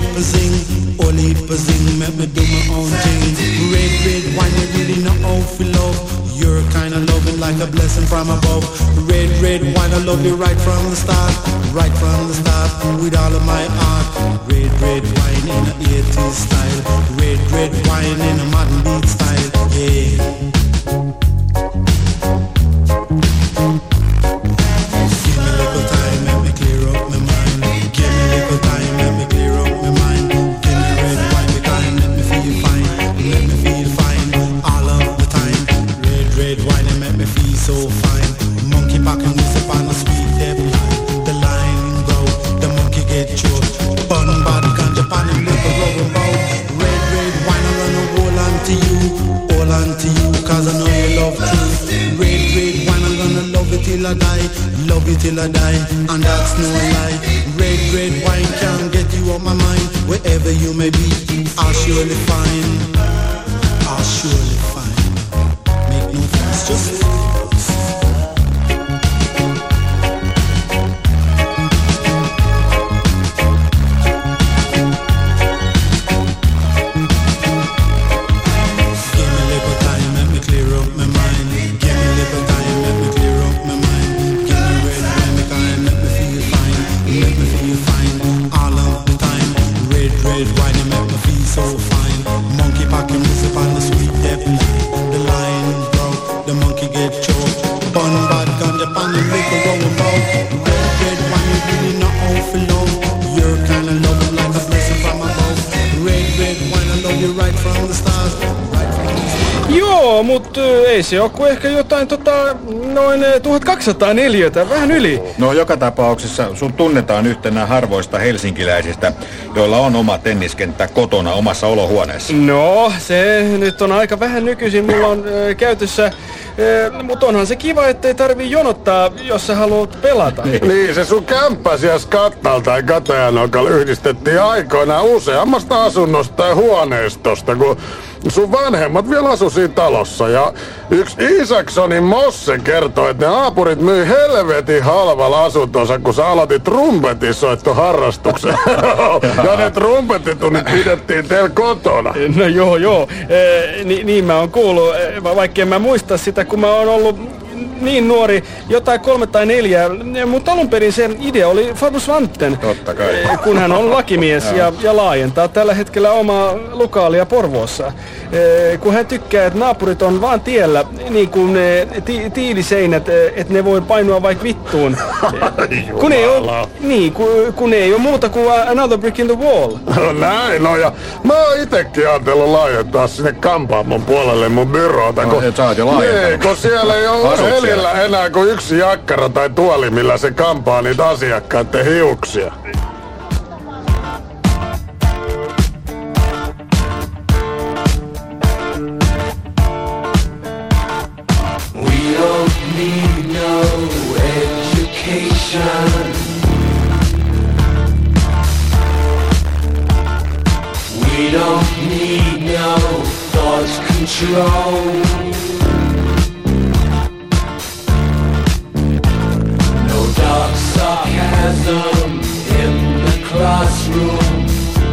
all heap of zing, make me do my own thing. Red wine, you really know how to love. You're kind of loving like a blessing from above. Red wine, I love you right from the start. Right from the start, with all of my heart. Red wine in a 80s style. Red wine in a modern beat style. Yeah. Give me a little time, let me clear up my mind. Give me a little time, let me clear up my mind. Give me red wine with time, let me feel fine. Let me feel fine all of the time. Red wine and make me feel so fine. Monkey back and music on the sweet dead line. The line go I die, love you till I die, and that's no lie. Red, red wine can get you on my mind. Wherever you may be, I'll surely find. I'll surely find. Make no fuss, just Joo, mutta ei se ole kuin ehkä jotain noin 1200 neliötä, vähän yli. No joka tapauksessa sun tunnetaan yhtenä harvoista helsinkiläisistä, joilla on oma tenniskenttä kotona omassa olohuoneessa. No, se nyt on aika vähän nykyisin mulla on käytössä, mutta onhan se kiva, ettei tarvii jonottaa, jos sä haluat pelata. Niin, se sun kämppä siellä Skatnal tai Katajanokalla yhdistettiin aikoinaan useammasta asunnosta tai huoneistosta, kun sun vanhemmat vielä asu siinä talossa. Ja yksi Isaksonin Mosse kertoi, että ne naapurit myi helvetin halvalla asuntonsa, kun sä aloitit trumpetinsoittoharrastuksen. Ja ne trumpetitunnit pidettiin teillä kotona. No joo. Niin mä oon kuullut, vaikka en mä muista sitä, kun mä oon ollut niin nuori, jotain 3 tai 4, mutta alun perin se idea oli Fabio Svanten. Totta kai. Kun hän on lakimies ja laajentaa tällä hetkellä omaa lokaalia Porvoossa. Kun hän tykkää, että naapurit on vaan tiellä, niin kuin tiiliseinät, että ne voi painua vaikka vittuun. kun ei ole muuta kuin another brick in the wall. No näin, no ja mä oon itekin ajatellut laajentaa sinne Kampaamon puolelle mun byroota. Sä oot jo laajentanut. Kun siellä ei ole helillä enää kuin yksi jakkara tai tuoli, millä se kampaa niitä asiakkaiden hiuksia. We don't need no education. We don't need no thought control. No dark sarcasm in the classroom.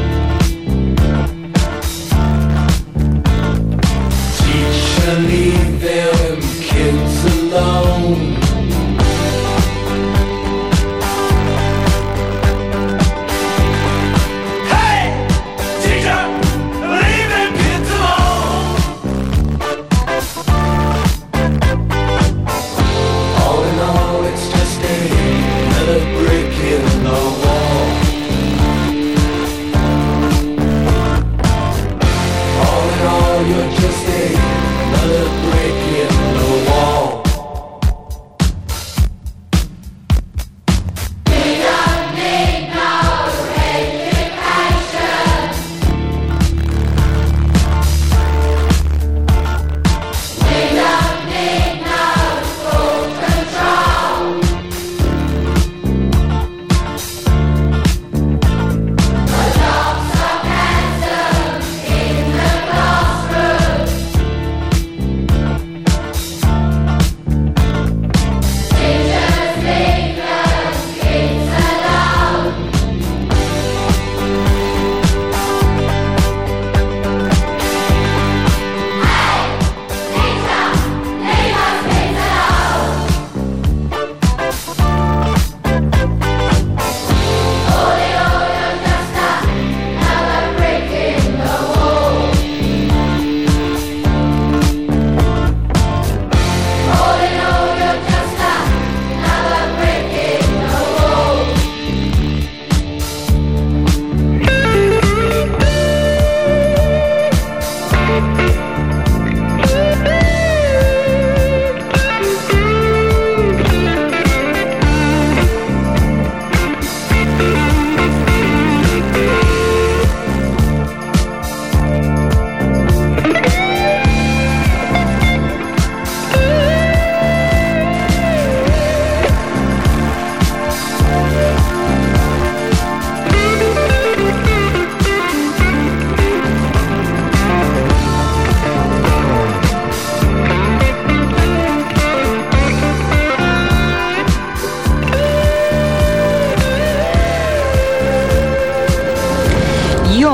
Teacher, leave them kids alone.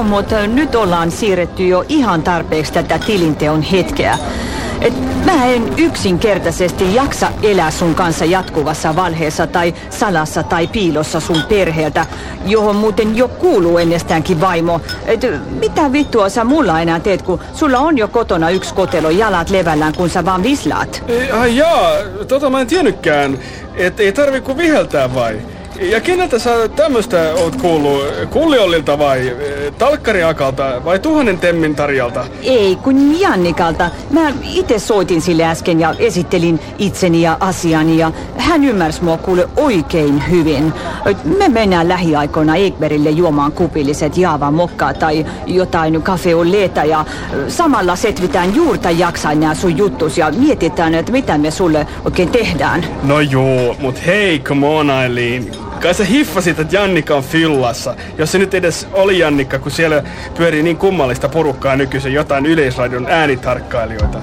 mutta nyt ollaan siirretty jo ihan tarpeeksi tätä tilinteon hetkeä. Mä en yksinkertaisesti jaksa elää sun kanssa jatkuvassa valheessa tai salassa tai piilossa sun perheeltä, johon muuten jo kuuluu ennestäänkin vaimo. Mitä vittua sä mulla enää teet, kun sulla on jo kotona yksi kotelo, jalat levällään, kun sä vaan vislaat? Mä en tiennytkään, että ei tarvi kuin viheltää vai? Ja keneltä sä tämmöstä oot kuullut? Kulliollilta vai Talkkariakalta vai 1000 temmin Tarjalta? Ei, kun Jannikalta. Mä itse soitin sille äsken ja esittelin itseni ja asiani ja hän ymmärsi mua kuule oikein hyvin. Me mennään lähiaikoina Ekberille juomaan kupilliset Jaavan mokkaa tai jotain cafe au laita ja samalla setvitään juurta jaksain nää sun juttus ja mietitään, että mitä me sulle oikein tehdään. No joo, mut hei, come on Aileen. Kai sä hiffasit, että Jannika on fyllassa. Jos se nyt edes oli Jannikka, kun siellä pyörii niin kummallista porukkaa nykyisin jotain Yleisradion äänitarkkailijoita.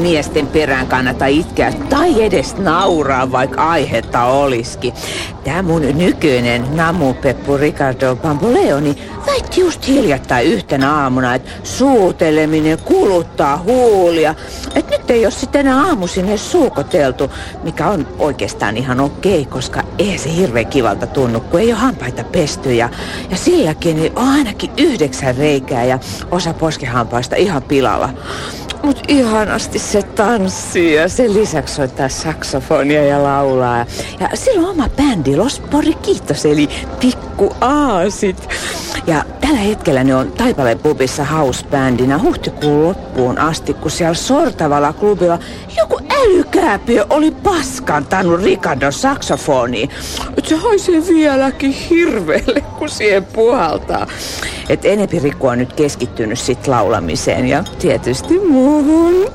miesten perään kannata itkeä tai edes nauraa, vaikka aihetta olisikin. Tämä mun nykyinen namupeppu Ricardo Bamboleoni väitti just hiljattain yhtenä aamuna, että suuteleminen kuluttaa huulia. Että nyt ei ole sitten enää aamuisin edes suukoteltu, mikä on oikeastaan ihan okei, koska ei se hirveän kivalta tunnu, kun ei ole hampaita pesty. Ja silläkin niin on ainakin 9 reikää ja osa poskihampaista ihan pilalla. Mut ihanasti se tanssii ja sen lisäksi soittaa saksofonia ja laulaa. Ja sillä on oma bändi Los Porriquitos eli Pikku Aasit. Ja tällä hetkellä ne on Taipaleen pubissa house-bändinä huhtikuun loppuun asti, kun siellä sortavalla klubilla joku älykääpiö oli paskantanut Ricardon saksofoniin. Et se haisee vieläkin hirveelle, kun siihen puhaltaa. Et enempi Riku on nyt keskittynyt sit laulamiseen ja tietysti muuhun.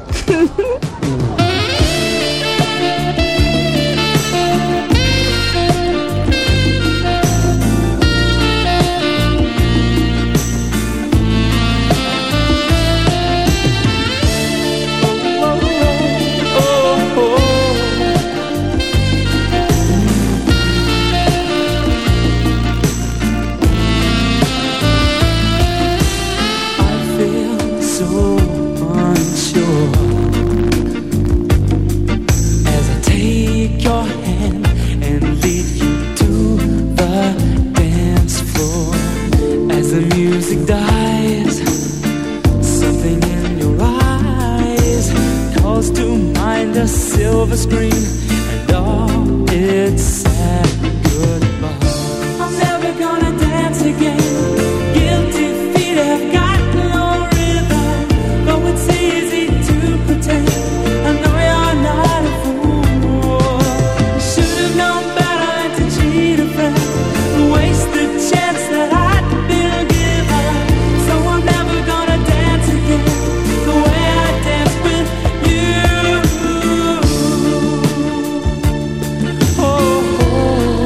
Silver screen and all its sad goodbye. I'm never gonna dance again. Guilty feet have got no rhythm. Though it's easy to pretend. I know you're not a fool. You should have known better to cheat a friend and waste the chance that I'd been given. So I'm never gonna dance again the way I danced with you. Oh, oh.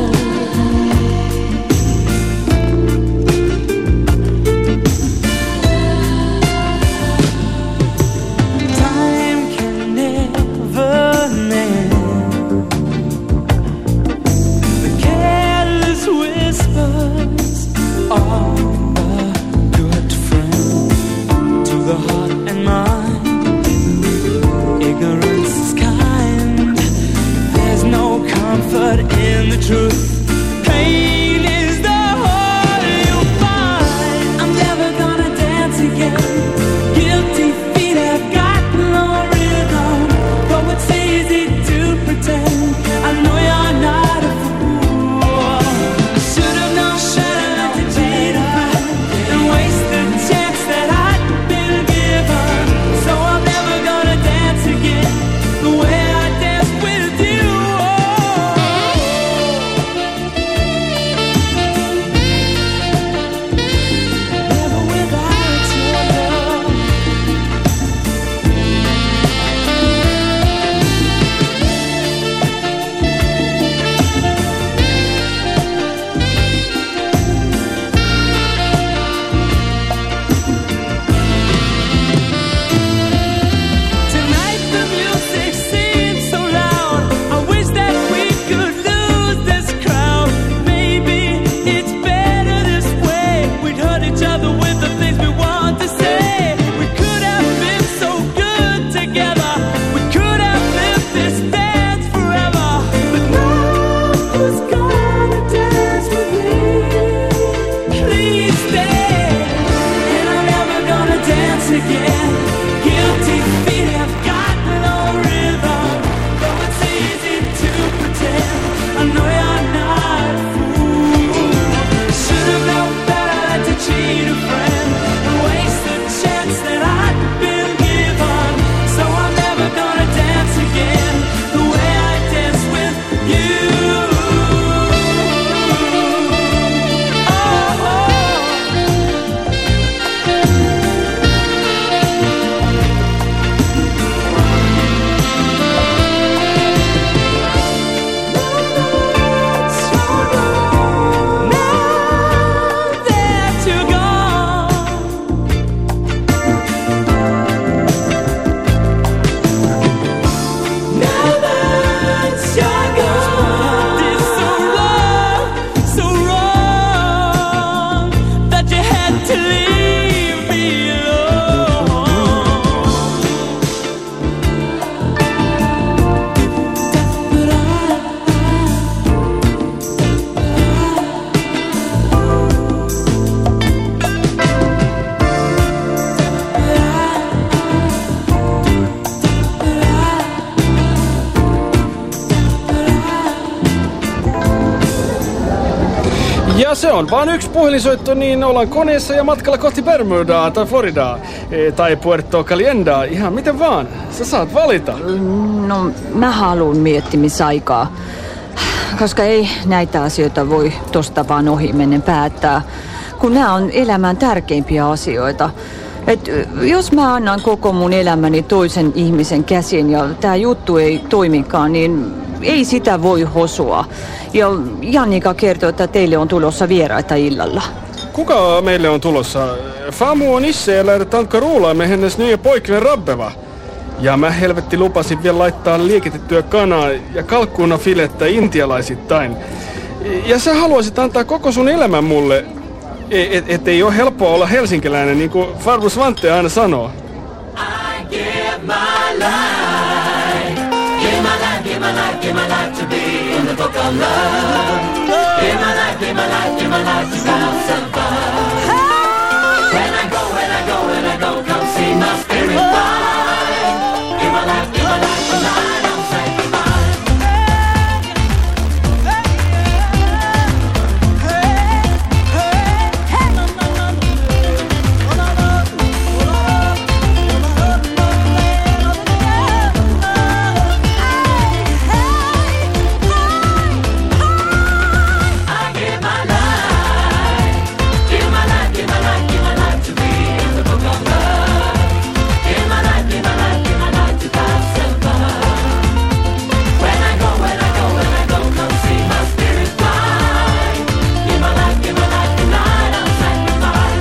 Ja se on vaan yksi puhelinsoitto, niin ollaan koneessa ja matkalla kohti Bermudaa tai Floridaa tai Puerto Caliendaa. Ihan miten vaan. Sä saat valita. No, mä haluun miettimisaikaa. Koska ei näitä asioita voi tosta vaan ohi mennen päättää. Kun nämä on elämän tärkeimpiä asioita. Et jos mä annan koko mun elämäni toisen ihmisen käsin ja tää juttu ei toimikaan, niin ei sitä voi hosua. Ja Jannika kertoo, että teille on tulossa vieraita illalla. Kuka meille on tulossa? Famu on isse ja lähdetään ruulaamme hennes nye poikille rabbeva. Ja mä helvetti lupasin vielä laittaa liekitettyä kanaa ja kalkkuuna filettä intialaisittain. Ja sä haluaisit antaa koko sun elämän mulle, ettei ole helppoa olla helsinkiläinen, niin kuin Farbu Svante aina sanoo. I give my life, give my life, give my life, give my life to be in the book of love. Give my life, give my life, give my life to survive. When I go, come see my spirit fly. Give my life, tonight I'm sanctified. I give my life, give my life, give my life, give my life to be in the book of love. Give my life, give my life, give my life to survive. When I go, come see my spirit fly. Give my life, tonight I'm sanctified.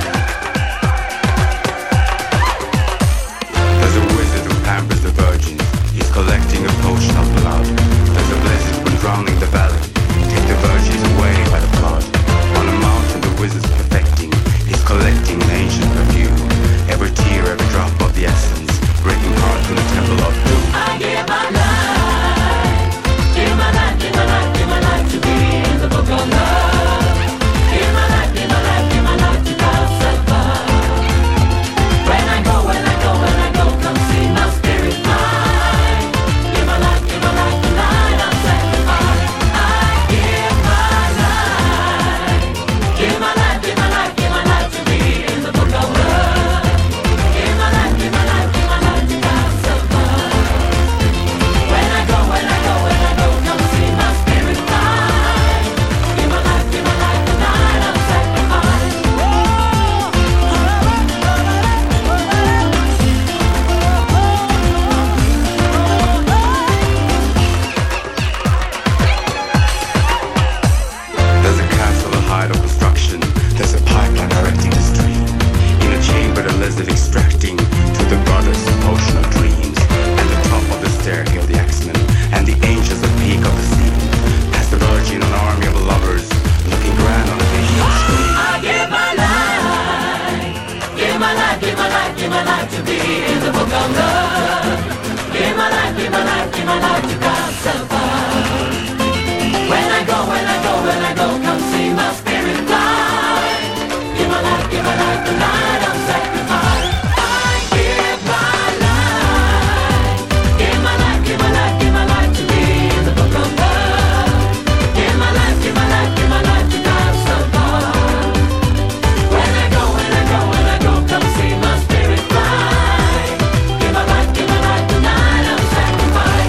There's a wizard who pampers the virgin. He's collecting a potion of blood. There's a blizzard when drowning the valley. Take the virgins away by the flood. On a mountain the wizard's perfecting. He's collecting an ancient perfume. Every tear, every drop of the essence. Breaking heart from the temple of doom. I give my life, give my life, give my life, give my life to be in the book of love. Give my life, give my life, give my life to survive. When I go, come see my spirit fly. Give my life, tonight I'm sanctified. I give my life, give my life, give my life, give my life to be in the book of love. Give my life, give my life, give my life to survive. When I go, come see my spirit fly. Give my life, tonight I'm sanctified. There's a castle, a hide of construction. There's a pipeline directing the stream. In a chamber, the lizard extracting to the goddess a potion of dreams. And the top of the stair, hear the axemen and the angels at peak of the scene. Past the virgin, an army of lovers, looking grand on a vision screen. I give my life, give my life, give my life, give my life to be in the book of love. Give my life, give my life, give my life to survive. When I go, come see my spirit fly. Give my life, tonight I'm sanctified. I give my life, give my life, give my life, give my life to be in the book of love. Give my life, give my life, give my life to survive. When I go, come see my spirit fly. Give my life, tonight I'm sanctified.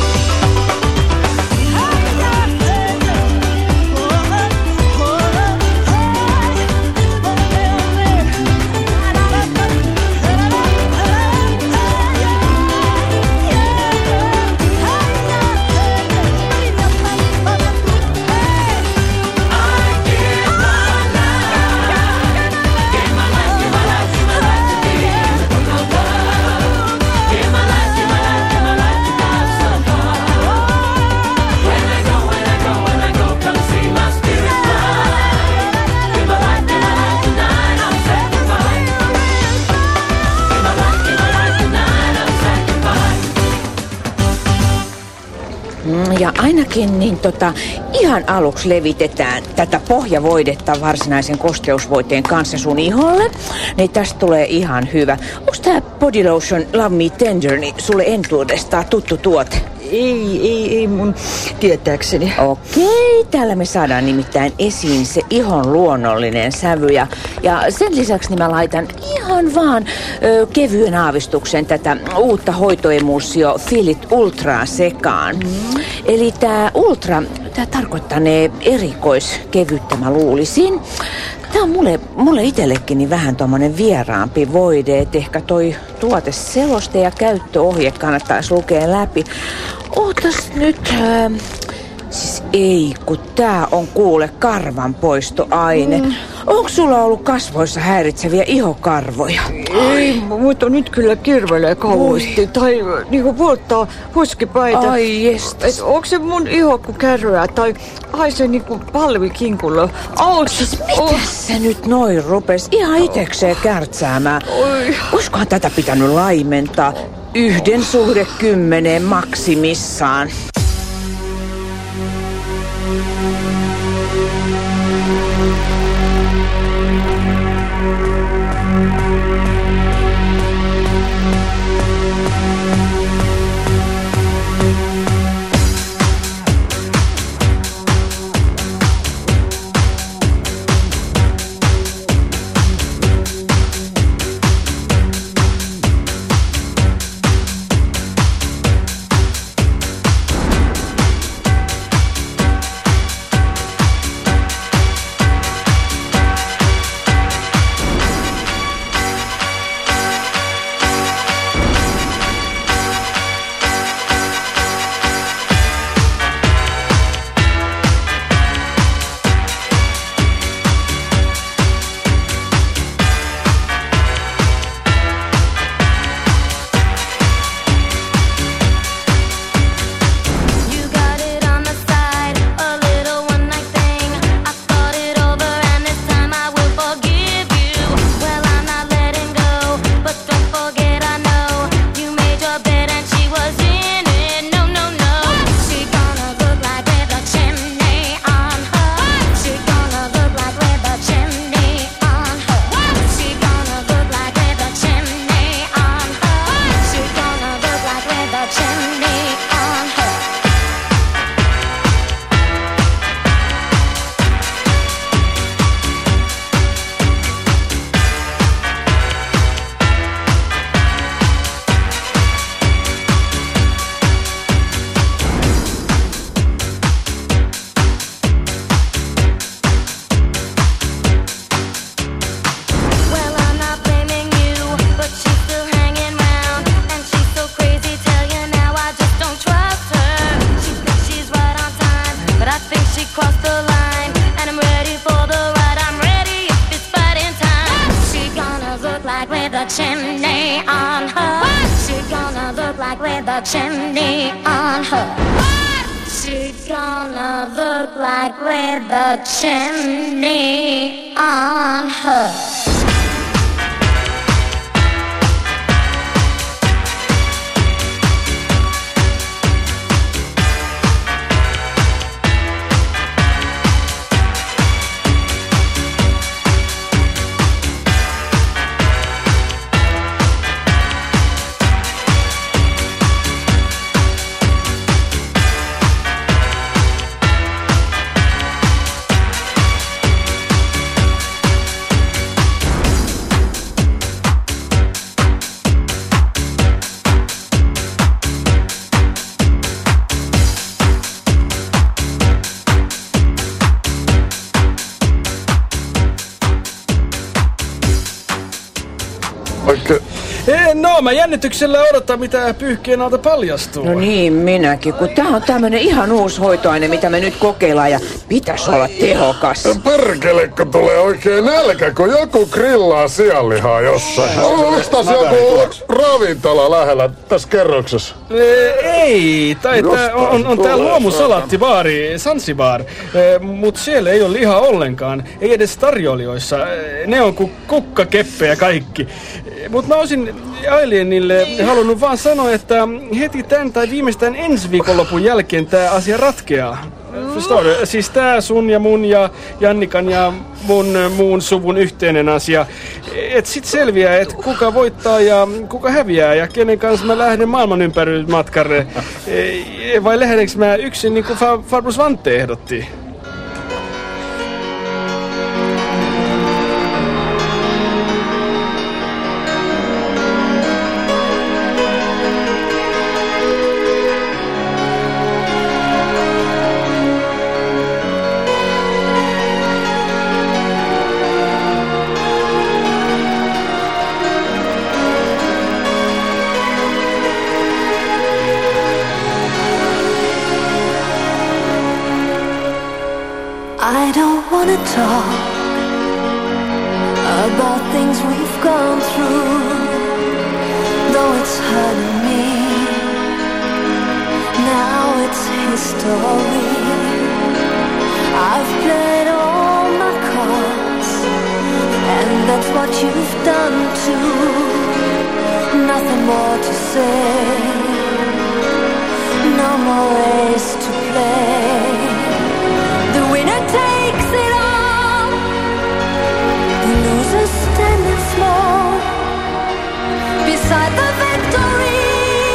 Ja ainakin niin ihan aluksi levitetään tätä pohjavoidetta varsinaisen kosteusvoiteen kanssa sun iholle. Niin tästä tulee ihan hyvä. Onks tää Body Lotion Love Me Tender niin sulle entuudestaan tuttu tuote? Ei mun tietääkseni. Okei, täällä me saadaan nimittäin esiin se ihon luonnollinen sävy. Ja sen lisäksi niin mä laitan ihan vaan kevyen aavistuksen tätä uutta hoitoemulsio Filit Ultraa sekaan. Eli tää Ultra, tää tarkoittanee erikoiskevyttä, mä luulisin. Tää on mulle itsellekin niin vähän tommonen vieraampi voide, et ehkä toi tuoteseloste ja käyttöohje kannattaisi lukea läpi. Ootas nyt, siis ei, kun tää on kuule karvanpoistoaine. Onko sulla ollut kasvoissa häiritseviä ihokarvoja? Ei, mutta nyt kyllä kirvelee kauheasti. Tai niinku polttaa poskipäitä. Ai jestas. Onko se mun iho kun kärryää tai haisee niinku palvikinkulla? Siis mitäs se nyt noin rupes ihan itekseen kärtsäämään? Olisikohan tätä pitänyt laimentaa 1:10 maksimissaan? No, mä jännityksellä odotan, mitä pyyhkien alta paljastuu. No niin, minäkin, kun tää on tämmönen ihan uusi hoitoaine, mitä me nyt kokeillaan ja pitäisi olla tehokas. Perkele, kun tulee oikein nälkä, kun joku grillaa sianlihaa jossain. Onko tässä joku ravintola lähellä tässä kerroksessa? Ei, tai on tää luomusalattibaari, Zanzibar, mut siellä ei ole lihaa ollenkaan, ei edes tarjoilijoissa. Ne on kukkakeppejä kaikki. Mut mä olisin Ailenille halunnut vaan sanoa, että heti tän tai viimeistään ensi viikonlopun jälkeen tää asia ratkeaa. Förstår du? Siis tää sun ja mun ja Jannikan ja muun suvun yhteinen asia. Et sit selviää, et kuka voittaa ja kuka häviää ja kenen kanssa mä lähden maailman ympäri matkalle. Vai lähdenkö mä yksin niin kuin Farbror Svante ehdotti? I don't wanna talk about things we've gone through, though it's hurting me. Now it's history. I've played all my cards, and that's what you've done too. Nothing more to say, no more ways to play. The winner takes it all, the loser standing small beside the victory.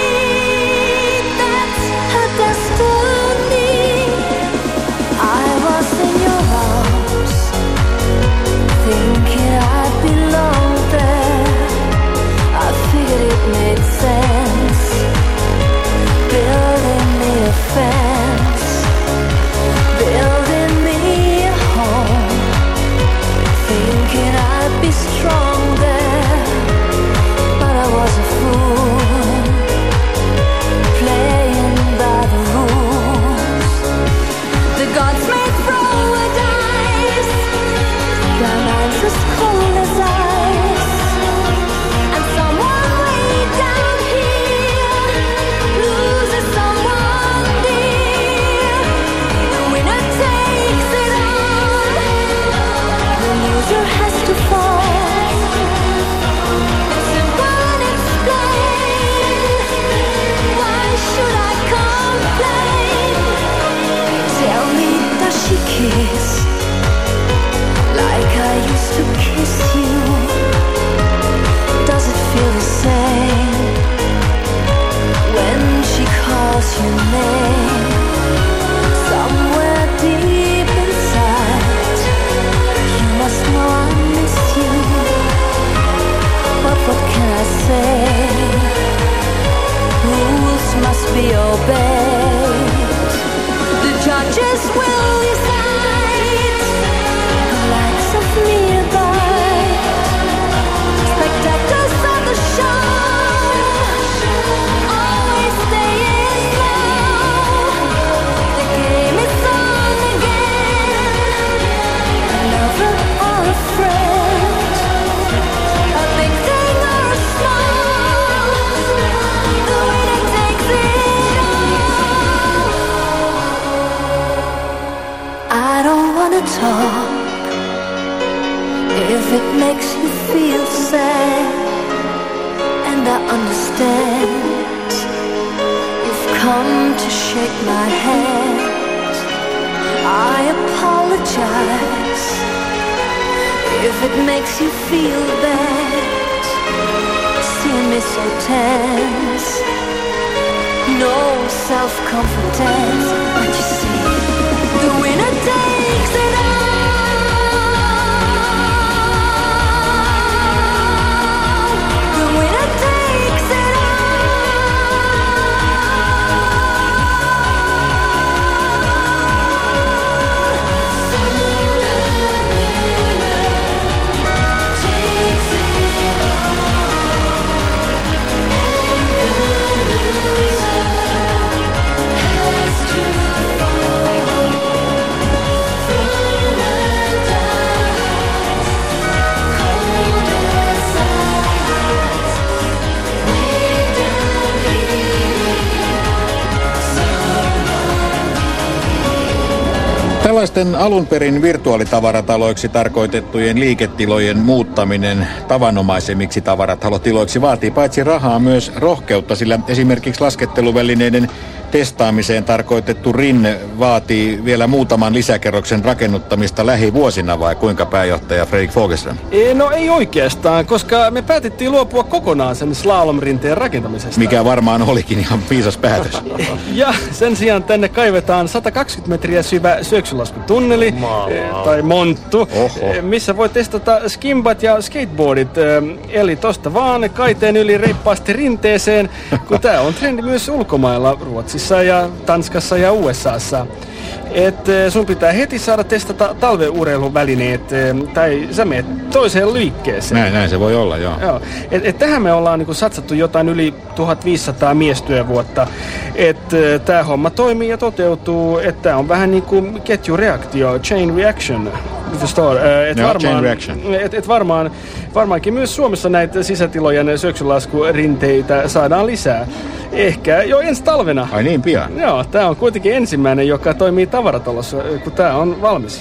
That's her destiny. I was in your arms, thinking I'd belong there. I figured it made sense, building me a fence, building me a home, thinking I'd be strong there, but I was a fool, playing by the rules. The gods may throw a dice, their minds as cold as ice, and someone way down here loses someone dear. The winner takes it all, the loser has to fall. It's simple and explain. Why should I complain? Tell me, does she kiss like I used to kiss you? Does it feel the same when she calls your name? Somewhere deep inside, you must know I miss you. But what can I say? Rules must be obeyed. The judges will decide who likes of me abide. Spectators of the show always staying slow. The game is on again. A lover or a friend, a big thing or a small, the winner takes it all. I don't wanna talk if it makes you feel sad, and I understand. You've come to shake my hand. I apologize if it makes you feel bad, seeing me so tense. No self-confidence, but you see, the winner takes it all. The winner takes it Tällaisten alun perin virtuaalitavarataloiksi tarkoitettujen liiketilojen muuttaminen tavanomaisemmiksi tavaratalotiloiksi vaatii paitsi rahaa myös rohkeutta, sillä esimerkiksi lasketteluvälineiden testaamiseen tarkoitettu rinne vaatii vielä muutaman lisäkerroksen rakennuttamista lähivuosina, vai kuinka, pääjohtaja Fredrik Fogelström? No ei oikeastaan, koska me päätettiin luopua kokonaan sen slalomrinteen rakentamisesta. Mikä varmaan olikin ihan viisas päätös. Ja sen sijaan tänne kaivetaan 120 metriä syvä syöksylaskutunneli, tai monttu, missä voi testata skimbat ja skateboardit. Eli tosta vaan kaiteen yli reippaasti rinteeseen, kun tää on trendi myös ulkomailla, Ruotsissa ja Tanskassa ja USAssa. Sun pitää heti saada testata talveurheiluvälineet, tai sä menet toiseen liikkeeseen. Näin se voi olla, joo. Tähän me ollaan niinku satsattu jotain yli 1500 miestyövuotta. Tää homma toimii ja toteutuu, että tää on vähän niinku ketjureaktio, chain reaction. Chain reaction. Varmaankin myös Suomessa näitä sisätilojen syöksylaskurinteitä saadaan lisää. Ehkä jo ensi talvena. Ai niin pian? Joo, tää on kuitenkin ensimmäinen, joka toimii tavaratalossa, kun tää on valmis.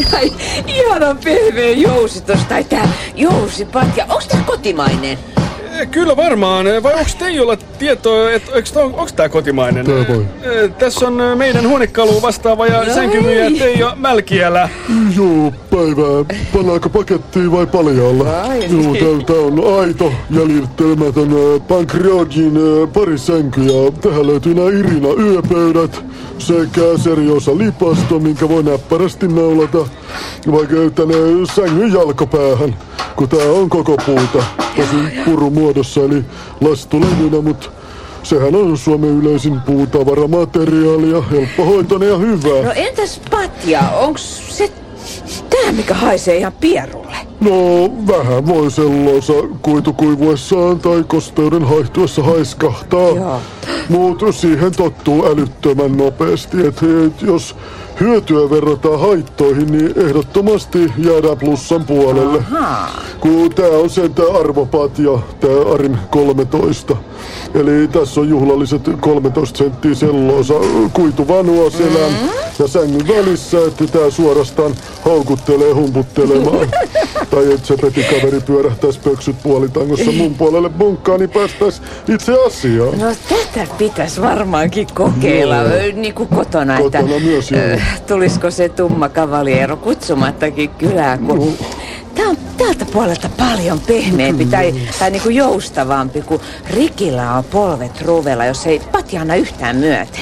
Ihanan pehmeä jousitus tai tää jousipatja. Onks tää kotimainen? Kyllä varmaan. Vai onko Teijolla tietoa, että onko tämä kotimainen? Tää voi. Tässä on meidän huonekaluun vastaava ja sänkymyyjä Teijo Mälkiälä. Joo, päivää. Pannaanko pakettiin vai paljaalla? Joo, tää on aito, jäljittelmätön Pankriogin parisänky ja tähän löytyy nää Irina yöpöydät sekä seriosa lipasto, minkä voi näppärästi naulata vaikka tänne sängyn jalkopäähän, kun tää on koko puuta, tosin purumuodossa eli lastulevynä, mut sehän on Suomen yleisin puutavaramateriaali ja helppohoitoinen ja hyvä. No entäs patja, onks se tää mikä haisee ihan pierulle? No, vähän voi selloosa kuitukuivuessaan tai kosteuden haihtuessa haiskahtaa. Mutta siihen tottuu älyttömän nopeasti, että jos hyötyä verrataan haittoihin, niin ehdottomasti jäädään plussan puolelle. Kun tää on sentään arvopatja, tää Arim 13. Eli tässä on juhlalliset 13 senttiä selloosa kuituvanua selän ja sängyn välissä, että tää suorastaan haukuttelee humputtelemaan. Tai et se petikaveri pyörähtäis pöksyt puolitangossa mun puolelle bunkkaan, niin päästäis itse asiaan. No tätä pitäis varmaankin kokeilla, niinku kotona, että myös, tulisiko se tumma kavaliero kutsumattakin kylään, kun tää on täältä puolelta paljon pehmeämpi tai niinku joustavampi, kun Rikillä on polvet ruvella, jos ei patja anna yhtään myöten.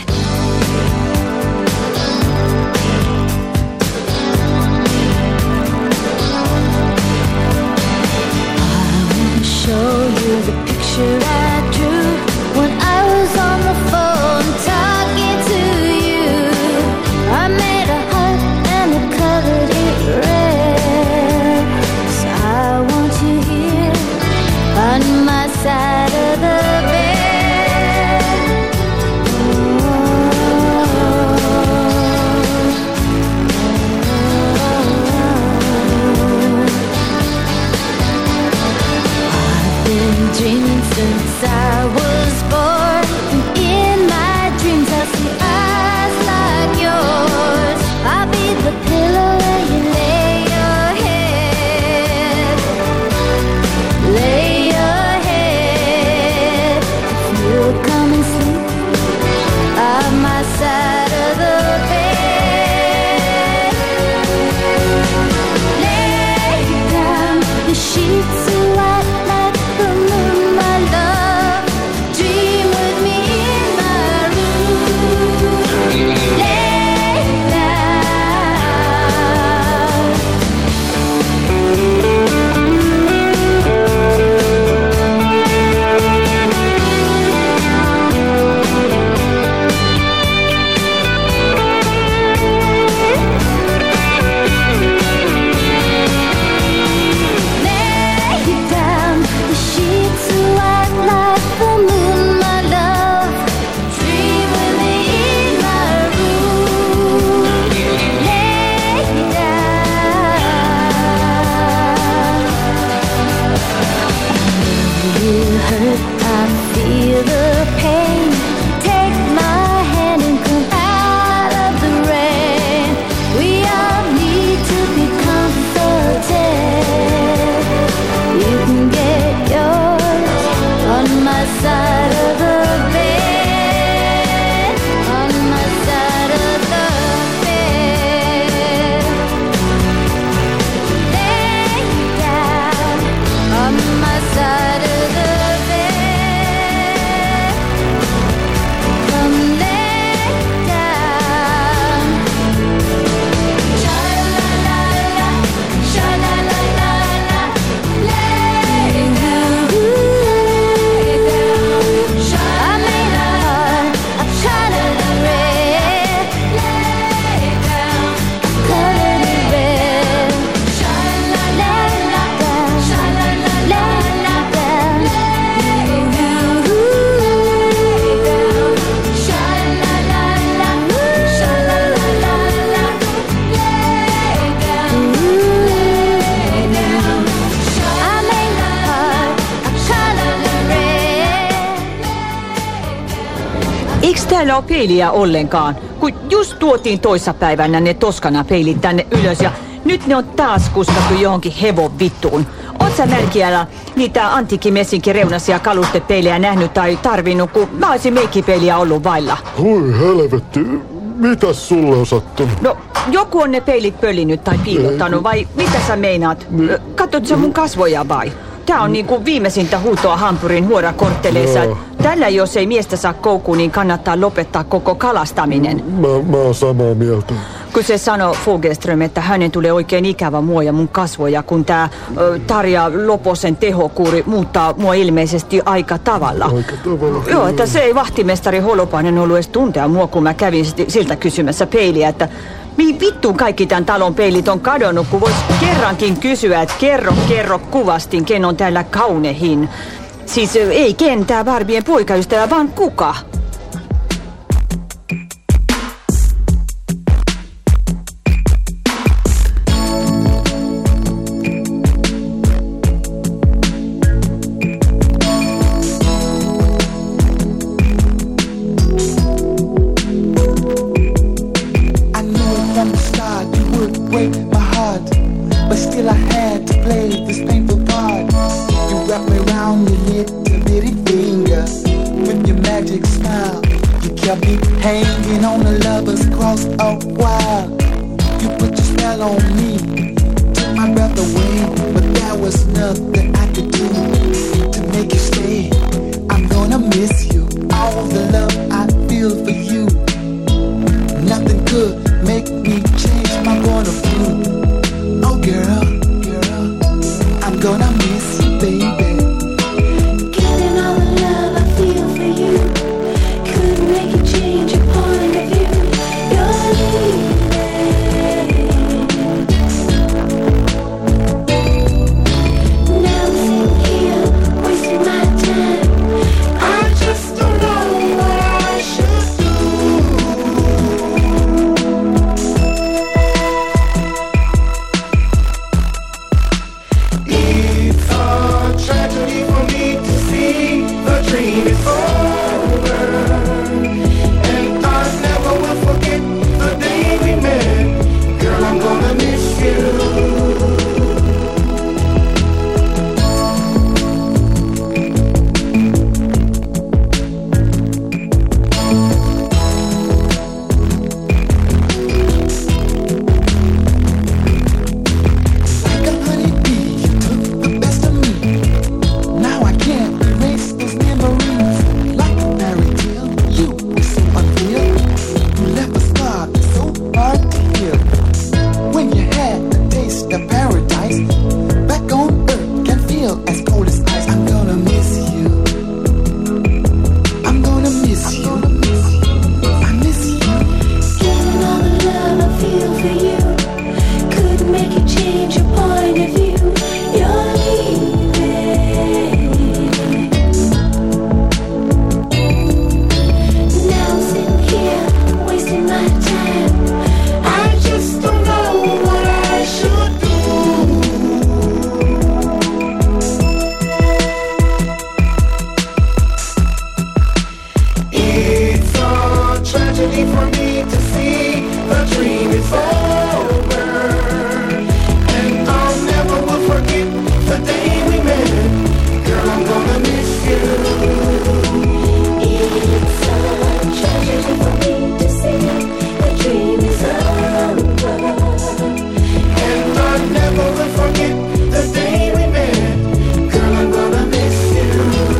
Eiks täällä ole peiliä ollenkaan? Kun just tuotiin toissapäivänä ne Toskana-peilit tänne ylös ja nyt ne on taas kuskattu johonkin hevon vittuun. Oot sä Märkiälä niitä antiikkimessinkin reunaisia kalustepeilejä nähnyt tai tarvinnut, kun mä olisin meikkipeiliä ollut vailla? Hui helvetti, mitäs sulle on sattunut? No, joku on ne peilit pölinyt tai piilottanut, vai mitä sä meinaat? Katsot sä mun kasvoja vai? Tää on niinku viimeisintä huutoa Hampurin huorakortteleissa. Tällä jos ei miestä saa koukkuun, niin kannattaa lopettaa koko kalastaminen. Mä oon samaa mieltä. Kun se sanoi Fogelström, että hänen tulee oikein ikävä mua ja mun kasvoja, kun tää Tarja Loposen tehokuuri muuttaa mua ilmeisesti aika tavalla. Aika tavalla. Joo, että se ei vahtimestari Holopainen ollut edes tuntea mua, kun mä kävin siltä kysymässä peiliä, että mihin vittuun kaikki tämän talon peilit on kadonnut, kun vois kerrankin kysyä, että kerro kuvastin, ken on täällä kaunehin. Siis ei ken tää Barbien poikaystävä, vaan kuka? Hanging on the lover's cross a while. You put your spell on me, took my breath away, but there was nothing I could do to make you stay. I'm gonna miss you, all the love I feel for you. Nothing could make me change my point of view. Oh girl, I'm gonna miss you, baby. Getting all the love I feel for you could make you change your point of view. You're leaving. Now I'm sitting here wasting my time. I just don't know what I should do. It's a tragedy for me to see the dream is over, and I never will forget the day we met. Girl, I'm gonna miss you. Like a honeybee, you took the best of me. Now I can't erase those memories. Like a fairy tale, you were so unreal. You left a scar so hard to heal. When you had a taste of paradise, back on earth can feel as cold as ice. I'm gonna miss you. I'm gonna miss you. I miss you. Getting all the love I feel for you could make you change your point of view. You're leaving. Now I'm sitting here wasting my time. I just don't know what I should do. It's a tragedy for me to see the dream is over, and I'll never will forget the day we met. Girl, I'm gonna miss you. It's a tragedy for me to see the dream is over. And I never will forget the day we met. Girl, I'm gonna miss you.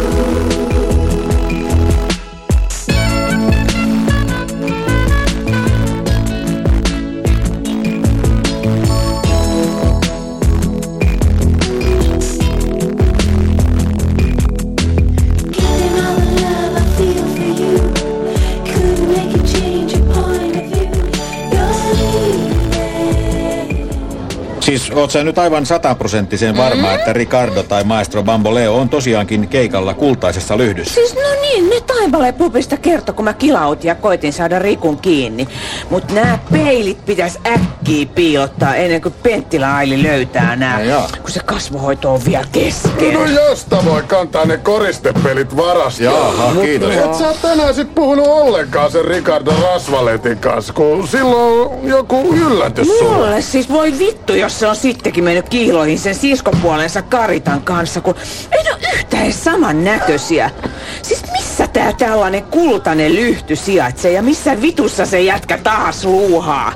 Getting all the love I feel for you could make you change your point of view. You're leaving. Siis oot sä nyt aivan 100% varma, että Ricardo tai Maestro Bamboleo on tosiaankin keikalla kultaisessa lyhdyssä? Siis no niin, ne Taipale pubista kertoi, kun mä kilautin ja koitin saada Rikun kiinni. Mut nää peilit pitäis äkkiä piilottaa ennen kuin Penttilä Aili löytää nää, kun se kasvohoito on vielä kesken. No josta voi kantaa ne koristepelit varastoon. Jaha, kiitos. Et sä oot tänään sit puhunut ollenkaan sen Ricardo Rasvaletin kanssa, kun silloin on joku yllätys sulle. Mulle siis voi vittu, jos se on sittenkin mennyt kiiloihin sen siskopuolensa Karitan kanssa, kun ei ole yhtään edes samannäköisiä. Siis missä tää tällainen kultainen lyhty sijaitsee ja missä vitussa se jätkä taas luuhaa?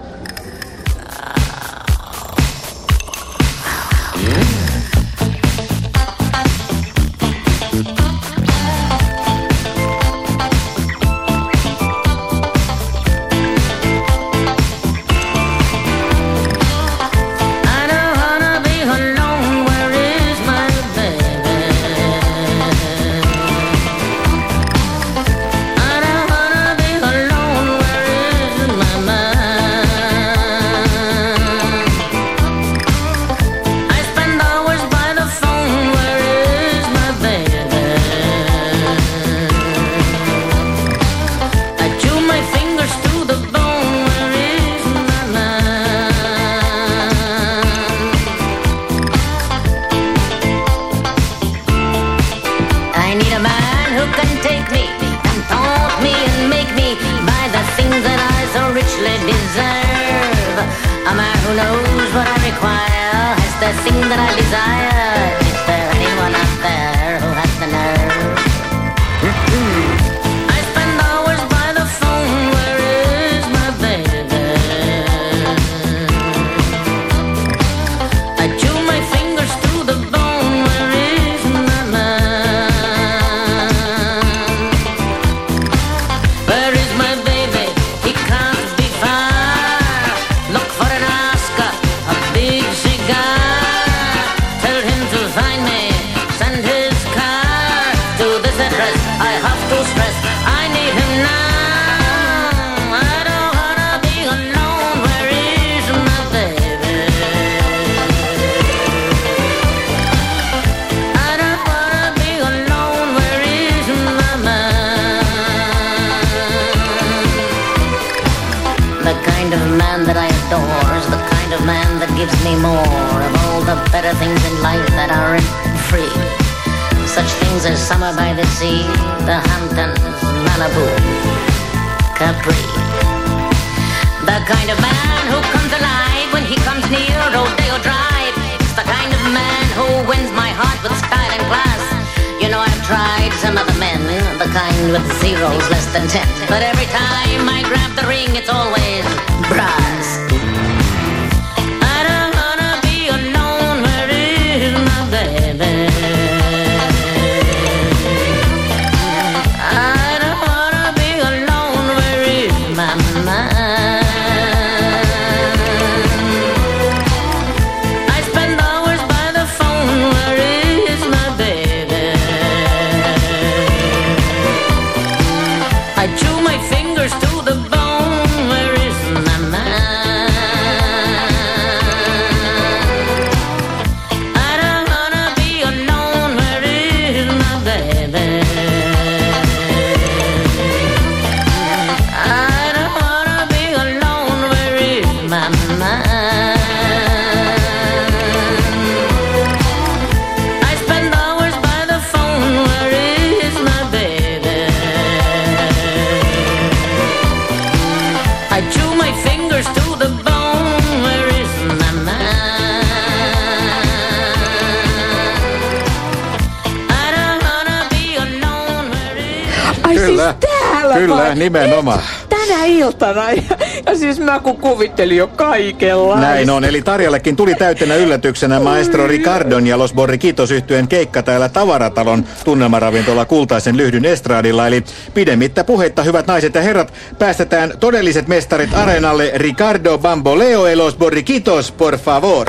Kyllä, nimenomaan. Tänä iltana. Ja siis mä kun kuvittelin jo kaikenlaista. Näin on, eli Tarjallekin tuli täytenä yllätyksenä Maestro Ricardon ja Los Borriquitos -yhtyeen keikka täällä Tavaratalon tunnelmaravintola Kultaisen Lyhdyn estradilla. Eli pidemmittä puheitta, hyvät naiset ja herrat, päästetään todelliset mestarit areenalle. Ricardo Bamboleo ja Los Borriquitos, por favor.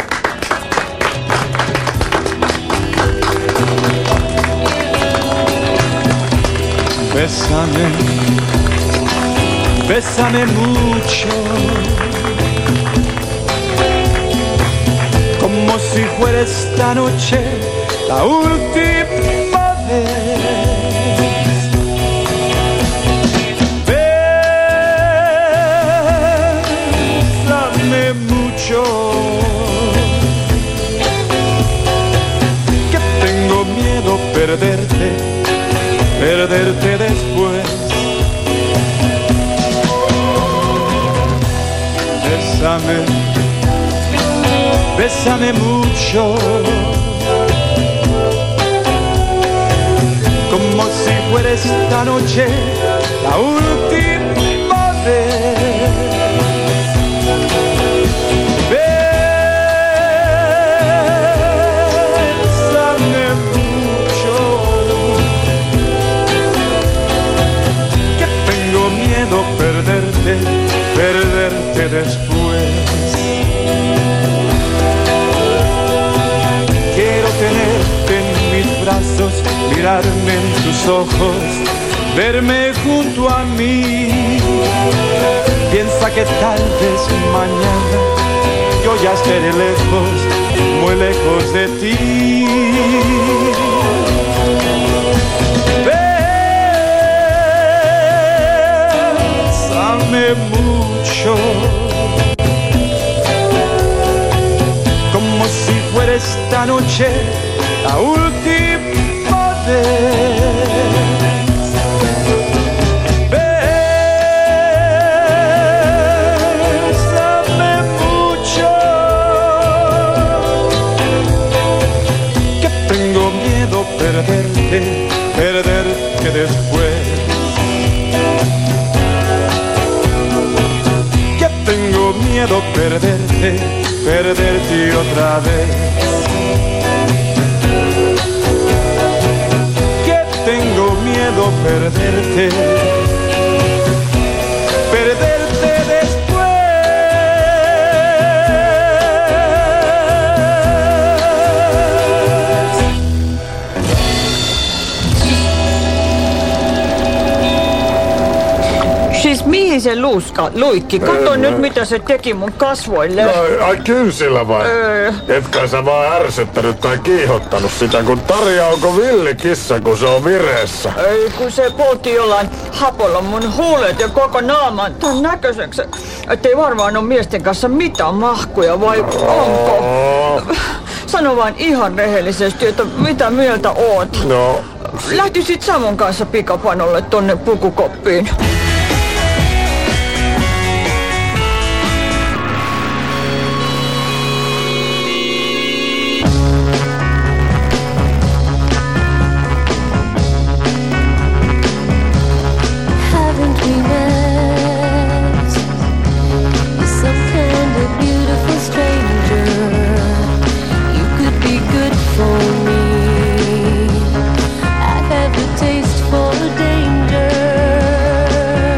Bésame, bésame mucho, como si fuera esta noche la última vez. Bésame mucho, que tengo miedo perderte después. Bésame, bésame mucho, como si fuera esta noche la última vez. Bésame mucho, que tengo miedo perderte después. Quiero tenerte en mis brazos, mirarme en tus ojos, verme junto a mí. Piensa que tal vez mañana yo ya estaré lejos, muy lejos de ti. Bésame mucho, como si fuera esta noche la última vez. Bésame mucho, que tengo miedo perderte después. Que tengo miedo perderte otra vez. Que tengo miedo perderte después. Siis mihin se luikki? Kato nyt mitä se teki mun kasvoille. No, ai kynsillä vai? Etkä sä vaan ärsyttänyt tai kiihottanut sitä, kun Tarja onko villikissa, kun se on vireessä? Ei, kun se poltti jollain hapolla mun huulet ja koko naaman ton näköiseksi. Ettei varmaan ole miesten kanssa mitään mahkuja, vai onko? Sano vaan ihan rehellisesti, että mitä mieltä oot. No. Lähtisit Samon kanssa pikapanolle tonne pukukoppiin. Haven't we met? You're some kind of beautiful stranger. You could be good for me. I have a taste for danger.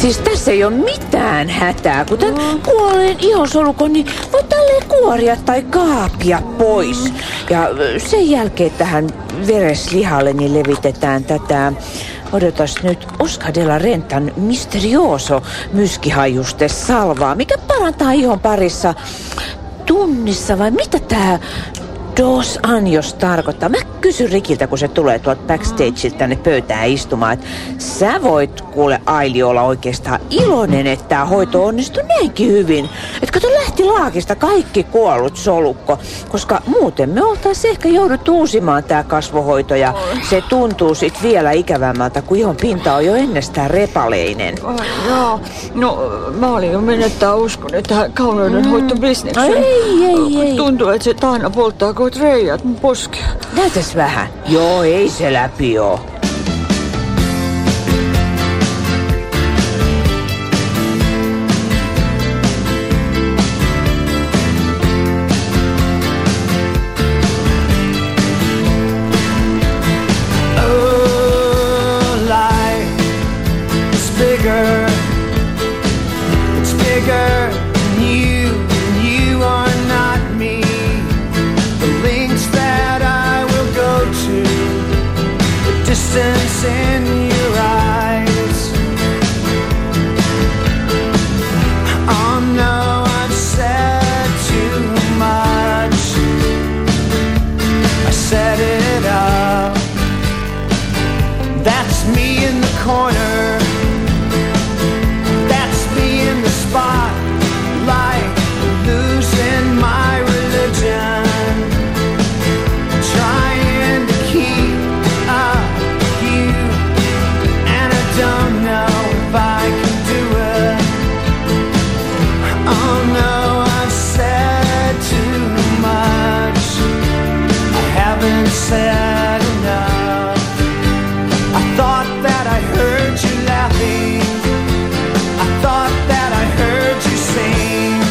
Siis tässä ei ole mitään hätää, kun tämän kuolleen ihosolukon, niin voi tälleen kuoria tai kaapia pois. Ja sen jälkeen tähän vereslihalle niin levitetään tätä, odotas nyt, Oscar de la Rentan Misterioso myskihajuste salvaa, mikä parantaa ihon parissa tunnissa, vai mitä tää Dos Anjos tarkoittaa? Mä kysyn Rikiltä, kun se tulee tuolta backstageilta tänne pöytään istumaan, että sä voit kuule Aili olla oikeastaan iloinen, että tää hoito onnistui näinkin hyvin. Että kato lähti laakista kaikki kuollut solukko, koska muuten me oltais ehkä jouduttu uusimaan tää kasvohoito ja se tuntuu sit vielä ikävämmältä, kun ihon pinta on jo ennestään repaleinen. Joo, no mä olin jo menettää uskon tähän kauneudenhoitobisnekseen. Ei. Tuntuu, että se tahna polttaa kuin reijät mun poskea. Näytäs vähän. Joo, ei se läpi oo. Distance in your eyes. Oh no, I've said too much. I set it up. That's me in the corner. That's me in the spotlight, losing my religion. Trying to keep up. Don't know if I can do it. Oh no, I've said too much. I haven't said enough. I thought that I heard you laughing. I thought that I heard you sing.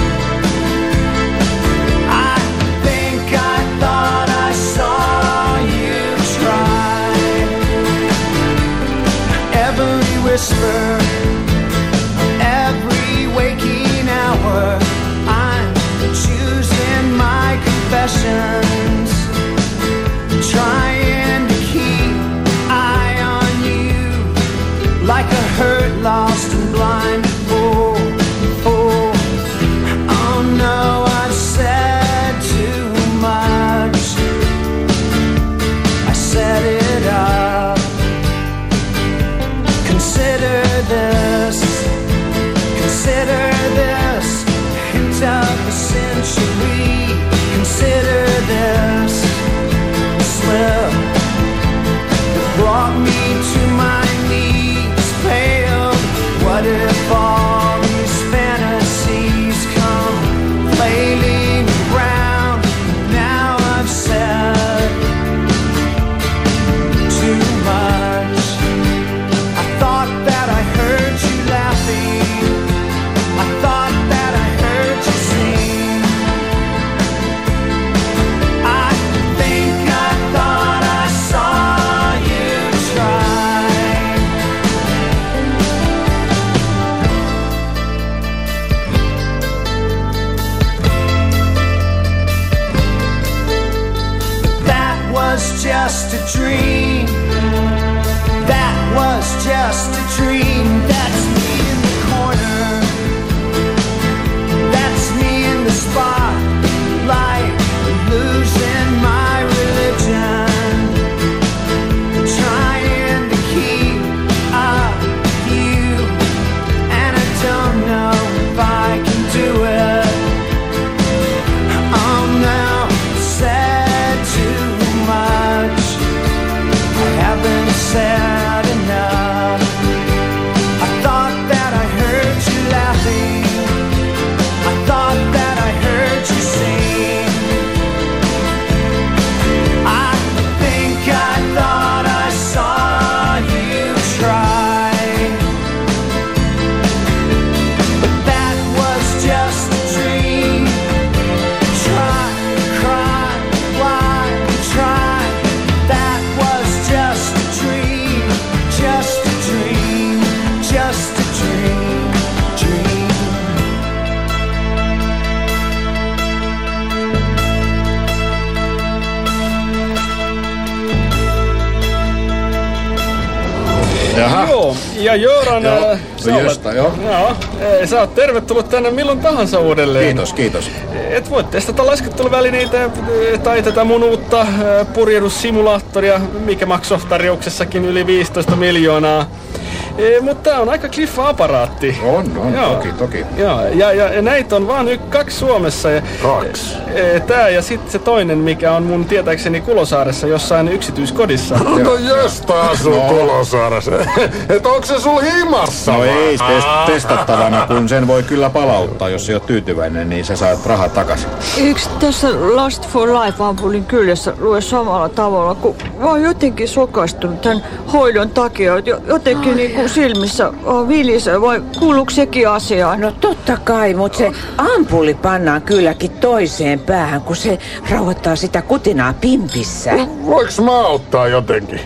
I think I thought I saw you try. Every whisper, every waking hour, I'm choosing my confessions, trying to keep eye on you, like a hurt, lost and blind fool. Oh no, I've said too much. I set it up. Consider this hint of a century. Consider this slip that brought me to my knees, pale. What if all these fantasies come flailing around? Now I've said too much. Thought that I heard you laughing. I thought that I heard you sing. I think I thought I saw you try. That was just a dream. That was just a dream. That's me in the corner. That's me in the spotlight, losing my religion. Trying to keep up with you, and I don't know if I can do it. Oh no, said too much. Ja Göran, joo. Sä oot tervetullut tänne milloin tahansa uudelleen. Kiitos. Et voi testata lasketteluvälineitä tai tätä mun uutta purjehdussimulaattoria, mikä maksoi tarjouksessakin yli 15 miljoonaa. Mutta tää on aika kliffa aparaatti. On, toki. Joo, ja näitä on vaan 2 Suomessa. 2? Tää ja sitten se toinen, mikä on mun tietääkseni Kulosaaressa jossain yksityiskodissa. No Jöstä asuu Kulosaaressa. Et onks se sul himassa? No ei testattavana, kun sen voi kyllä palauttaa, jos ei ole tyytyväinen, niin sä saat rahat takaisin. Eikö tässä Last for Life-ampulin kyljessä lue samalla tavalla, kun mä oon jotenkin sokaistunut tämän hoidon takia, jotenkin niinku silmissä vilisee, vai kuuluuko sekin asiaan? No totta kai, mutta se ampuli pannaan kylläkin toiseen päähän, kun se rauhoittaa sitä kutinaa pimpissä. Voiks mä auttaa jotenkin?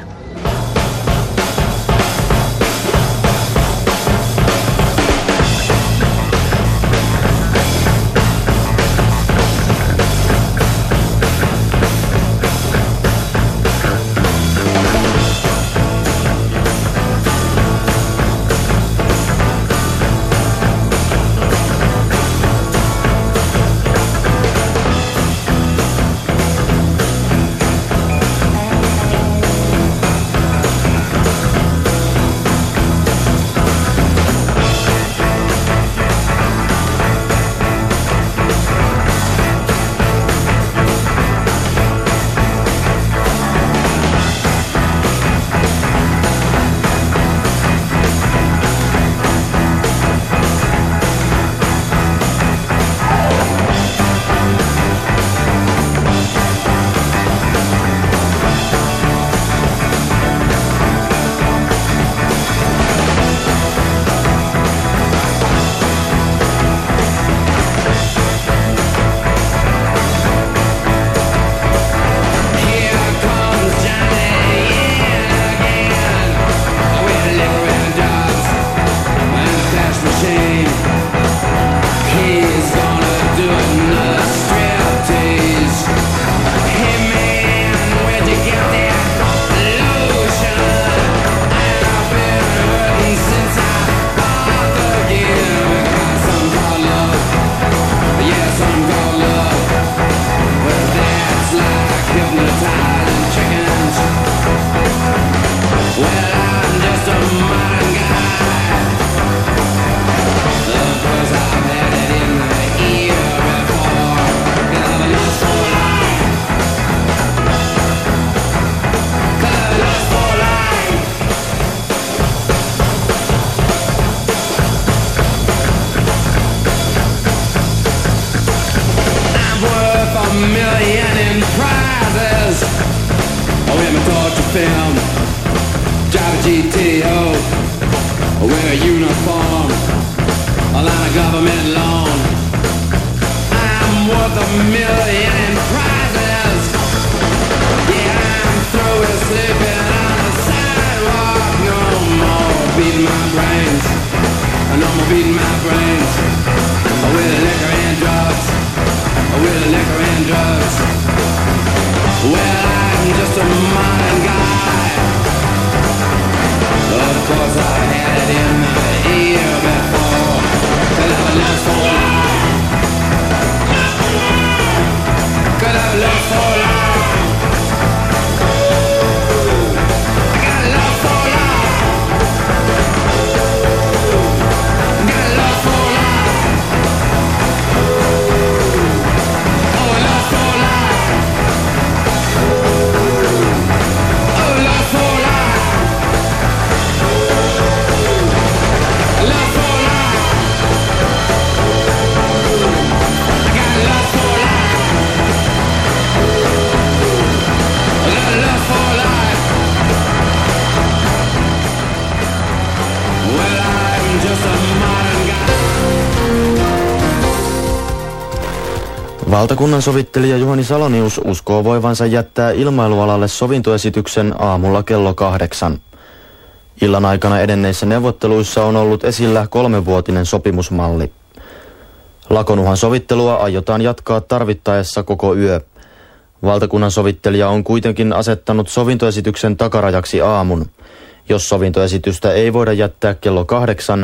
film, drive a GTO, wear a uniform, a line of government loan. I'm worth $1 million in prizes. Yeah, I'm through with sleeping on the sidewalk. No more beating my brains. No more beating my brains. With liquor and drugs. With liquor and drugs. Well, I'm just a modern guy. Of course I've had it in my ear before. Could I live for life? Could I live for life? I got love for life. Got love for life. Oh, love for life. Oh, love for life. Love for life. I got love for life. Love for life. Well, I'm just a modern guy. Valtakunnan sovittelija Juhani Salonius uskoo voivansa jättää ilmailualalle sovintoesityksen aamulla kello 8. Illan aikana edenneissä neuvotteluissa on ollut esillä 3-vuotinen sopimusmalli. Lakonuhan sovittelua aiotaan jatkaa tarvittaessa koko yö. Valtakunnan sovittelija on kuitenkin asettanut sovintoesityksen takarajaksi aamun. Jos sovintoesitystä ei voida jättää kello 8,